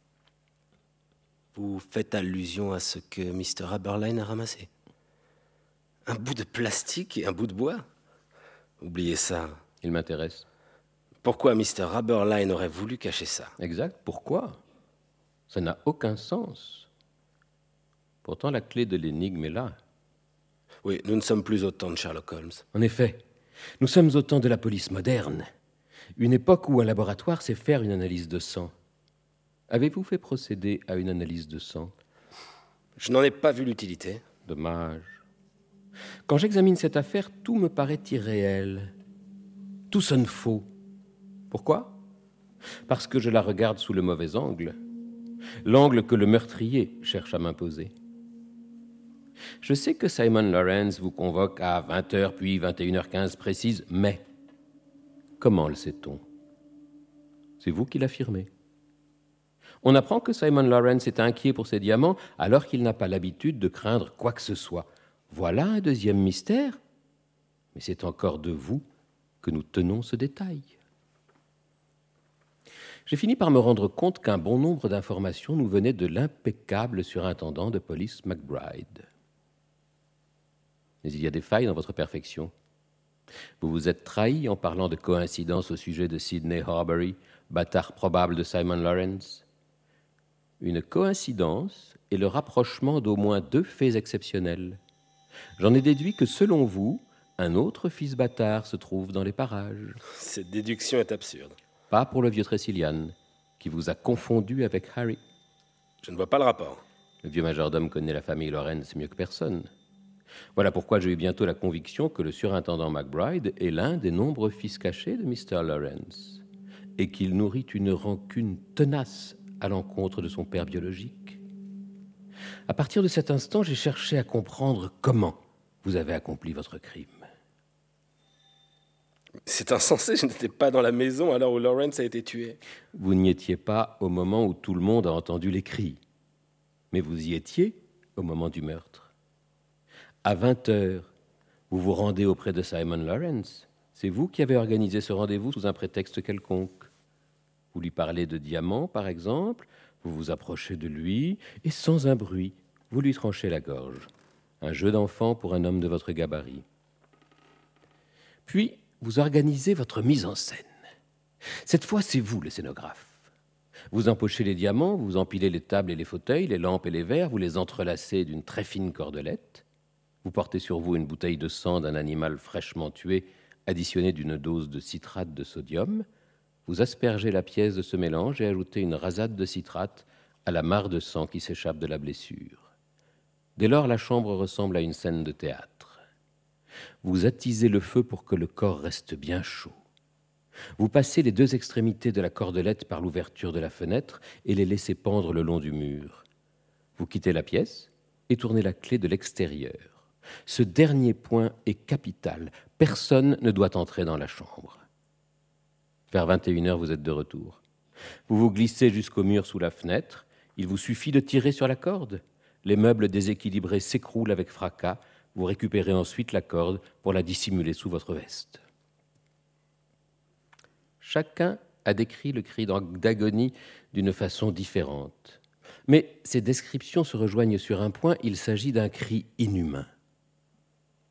Vous faites allusion à ce que Mr. Haberline a ramassé? Un bout de plastique et un bout de bois? Oubliez ça. Il m'intéresse. Pourquoi Mr. Haberline aurait voulu cacher ça? Exact, pourquoi? Ça n'a aucun sens. Pourtant, la clé de l'énigme est là. Oui, nous ne sommes plus au temps de Sherlock Holmes. En effet, nous sommes au temps de la police moderne. Une époque où un laboratoire sait faire une analyse de sang. Avez-vous fait procéder à une analyse de sang? Je n'en ai pas vu l'utilité. Dommage. Quand j'examine cette affaire, tout me paraît irréel. Tout sonne faux. Pourquoi? Parce que je la regarde sous le mauvais angle. L'angle que le meurtrier cherche à m'imposer. Je sais que Simon Lawrence vous convoque à 20h puis 21h15 précises, mais comment le sait-on? C'est vous qui l'affirmez. On apprend que Simon Lawrence est inquiet pour ses diamants alors qu'il n'a pas l'habitude de craindre quoi que ce soit. Voilà un deuxième mystère. Mais c'est encore de vous que nous tenons ce détail. J'ai fini par me rendre compte qu'un bon nombre d'informations nous venaient de l'impeccable surintendant de police McBride. Mais il y a des failles dans votre perfection. Vous vous êtes trahi en parlant de coïncidence au sujet de Sidney Horbury, bâtard probable de Simon Lawrence. Une coïncidence est le rapprochement d'au moins deux faits exceptionnels. J'en ai déduit que, selon vous, un autre fils bâtard se trouve dans les parages. Cette déduction est absurde. Pas pour le vieux Tressilian, qui vous a confondu avec Harry. Je ne vois pas le rapport. Le vieux majordome connaît la famille Lawrence mieux que personne. Voilà pourquoi j'ai eu bientôt la conviction que le surintendant McBride est l'un des nombreux fils cachés de Mr. Lawrence, et qu'il nourrit une rancune tenace à l'encontre de son père biologique. À partir de cet instant, j'ai cherché à comprendre comment vous avez accompli votre crime. C'est insensé, je n'étais pas dans la maison alors où Lawrence a été tué. Vous n'y étiez pas au moment où tout le monde a entendu les cris, mais vous y étiez au moment du meurtre. À 20h, vous vous rendez auprès de Simon Lawrence. C'est vous qui avez organisé ce rendez-vous sous un prétexte quelconque. Vous lui parlez de diamants, par exemple, vous vous approchez de lui, et sans un bruit, vous lui tranchez la gorge. Un jeu d'enfant pour un homme de votre gabarit. Puis, vous organisez votre mise en scène. Cette fois, c'est vous le scénographe. Vous empochez les diamants, vous empilez les tables et les fauteuils, les lampes et les verres, vous les entrelacez d'une très fine cordelette. Vous portez sur vous une bouteille de sang d'un animal fraîchement tué, additionnée d'une dose de citrate de sodium. Vous aspergez la pièce de ce mélange et ajoutez une rasade de citrate à la mare de sang qui s'échappe de la blessure. Dès lors, la chambre ressemble à une scène de théâtre. Vous attisez le feu pour que le corps reste bien chaud. Vous passez les deux extrémités de la cordelette par l'ouverture de la fenêtre et les laissez pendre le long du mur. Vous quittez la pièce et tournez la clé de l'extérieur. Ce dernier point est capital. Personne ne doit entrer dans la chambre. Vers 21h, vous êtes de retour. Vous vous glissez jusqu'au mur sous la fenêtre. Il vous suffit de tirer sur la corde. Les meubles déséquilibrés s'écroulent avec fracas. Vous récupérez ensuite la corde pour la dissimuler sous votre veste. Chacun a décrit le cri d'agonie d'une façon différente. Mais ces descriptions se rejoignent sur un point, il s'agit d'un cri inhumain.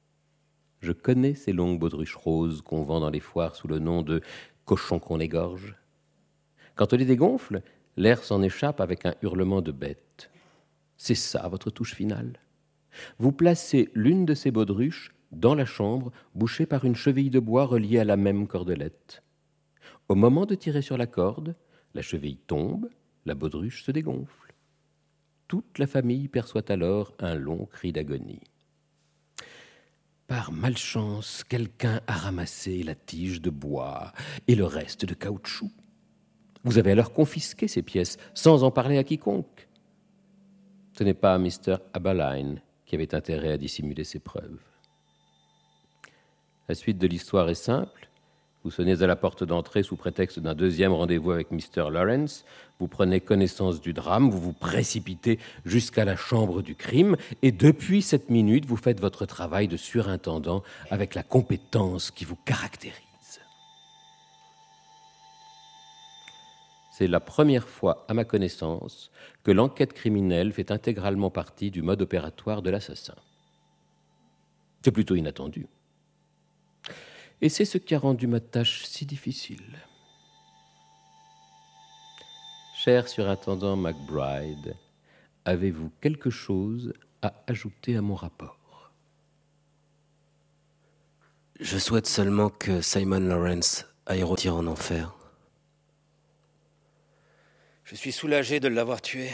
Je connais ces longues baudruches roses qu'on vend dans les foires sous le nom de cochons qu'on égorge. Quand on les dégonfle, l'air s'en échappe avec un hurlement de bête. C'est ça votre touche finale. Vous placez l'une de ces baudruches dans la chambre, bouchée par une cheville de bois reliée à la même cordelette. Au moment de tirer sur la corde, la cheville tombe, la baudruche se dégonfle. Toute la famille perçoit alors un long cri d'agonie. Par malchance, quelqu'un a ramassé la tige de bois et le reste de caoutchouc. Vous avez alors confisqué ces pièces sans en parler à quiconque. Ce n'est pas Mr. Abberline qui avait intérêt à dissimuler ses preuves. La suite de l'histoire est simple. Vous sonnez à la porte d'entrée sous prétexte d'un deuxième rendez-vous avec Mr. Lawrence. Vous prenez connaissance du drame, vous vous précipitez jusqu'à la chambre du crime et depuis cette minute, vous faites votre travail de surintendant avec la compétence qui vous caractérise. C'est la première fois, à ma connaissance, que l'enquête criminelle fait intégralement partie du mode opératoire de l'assassin. C'est plutôt inattendu. Et c'est ce qui a rendu ma tâche si difficile. Cher surintendant McBride, avez-vous quelque chose à ajouter à mon rapport? Je souhaite seulement que Simon Lawrence aille rôtir en enfer. Je suis soulagé de l'avoir tué.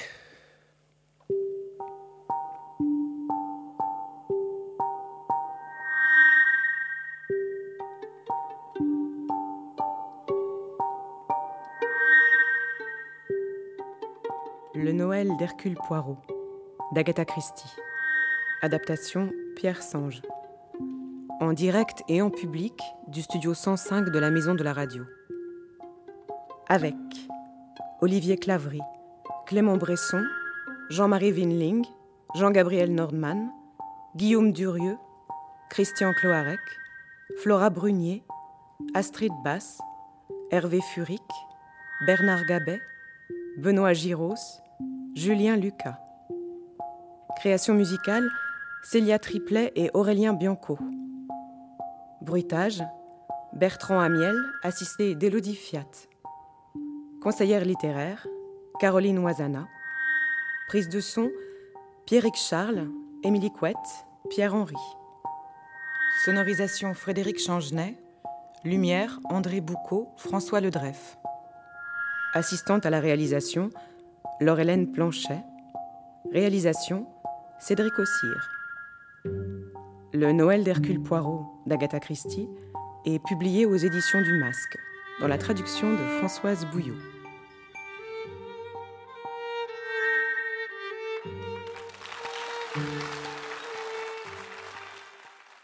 Le Noël d'Hercule Poirot, d'Agatha Christie. Adaptation Pierre Sange. En direct et en public du studio 105 de la Maison de la Radio. Avec Olivier Claverie, Clément Bresson, Jean-Marie Winling, Jean-Gabriel Nordman, Guillaume Durieux, Christian Cloarec, Flora Brunier, Astrid Bass, Hervé Furic, Bernard Gabet, Benoît Giros, Julien Lucas. Création musicale, Célia Triplet et Aurélien Bianco. Bruitage, Bertrand Amiel, assisté d'Élodie Fiat. Conseillère littéraire, Caroline Oisana. Prise de son, Pierrick Charles, Émilie Couette, Pierre-Henri. Sonorisation, Frédéric Changenay. Lumière, André Boucaud, François Ledreff. Assistante à la réalisation, Laure-Hélène Planchet. Réalisation, Cédric Ossire. Le Noël d'Hercule Poirot d'Agatha Christie est publié aux éditions du Masque, dans la traduction de Françoise Bouillot.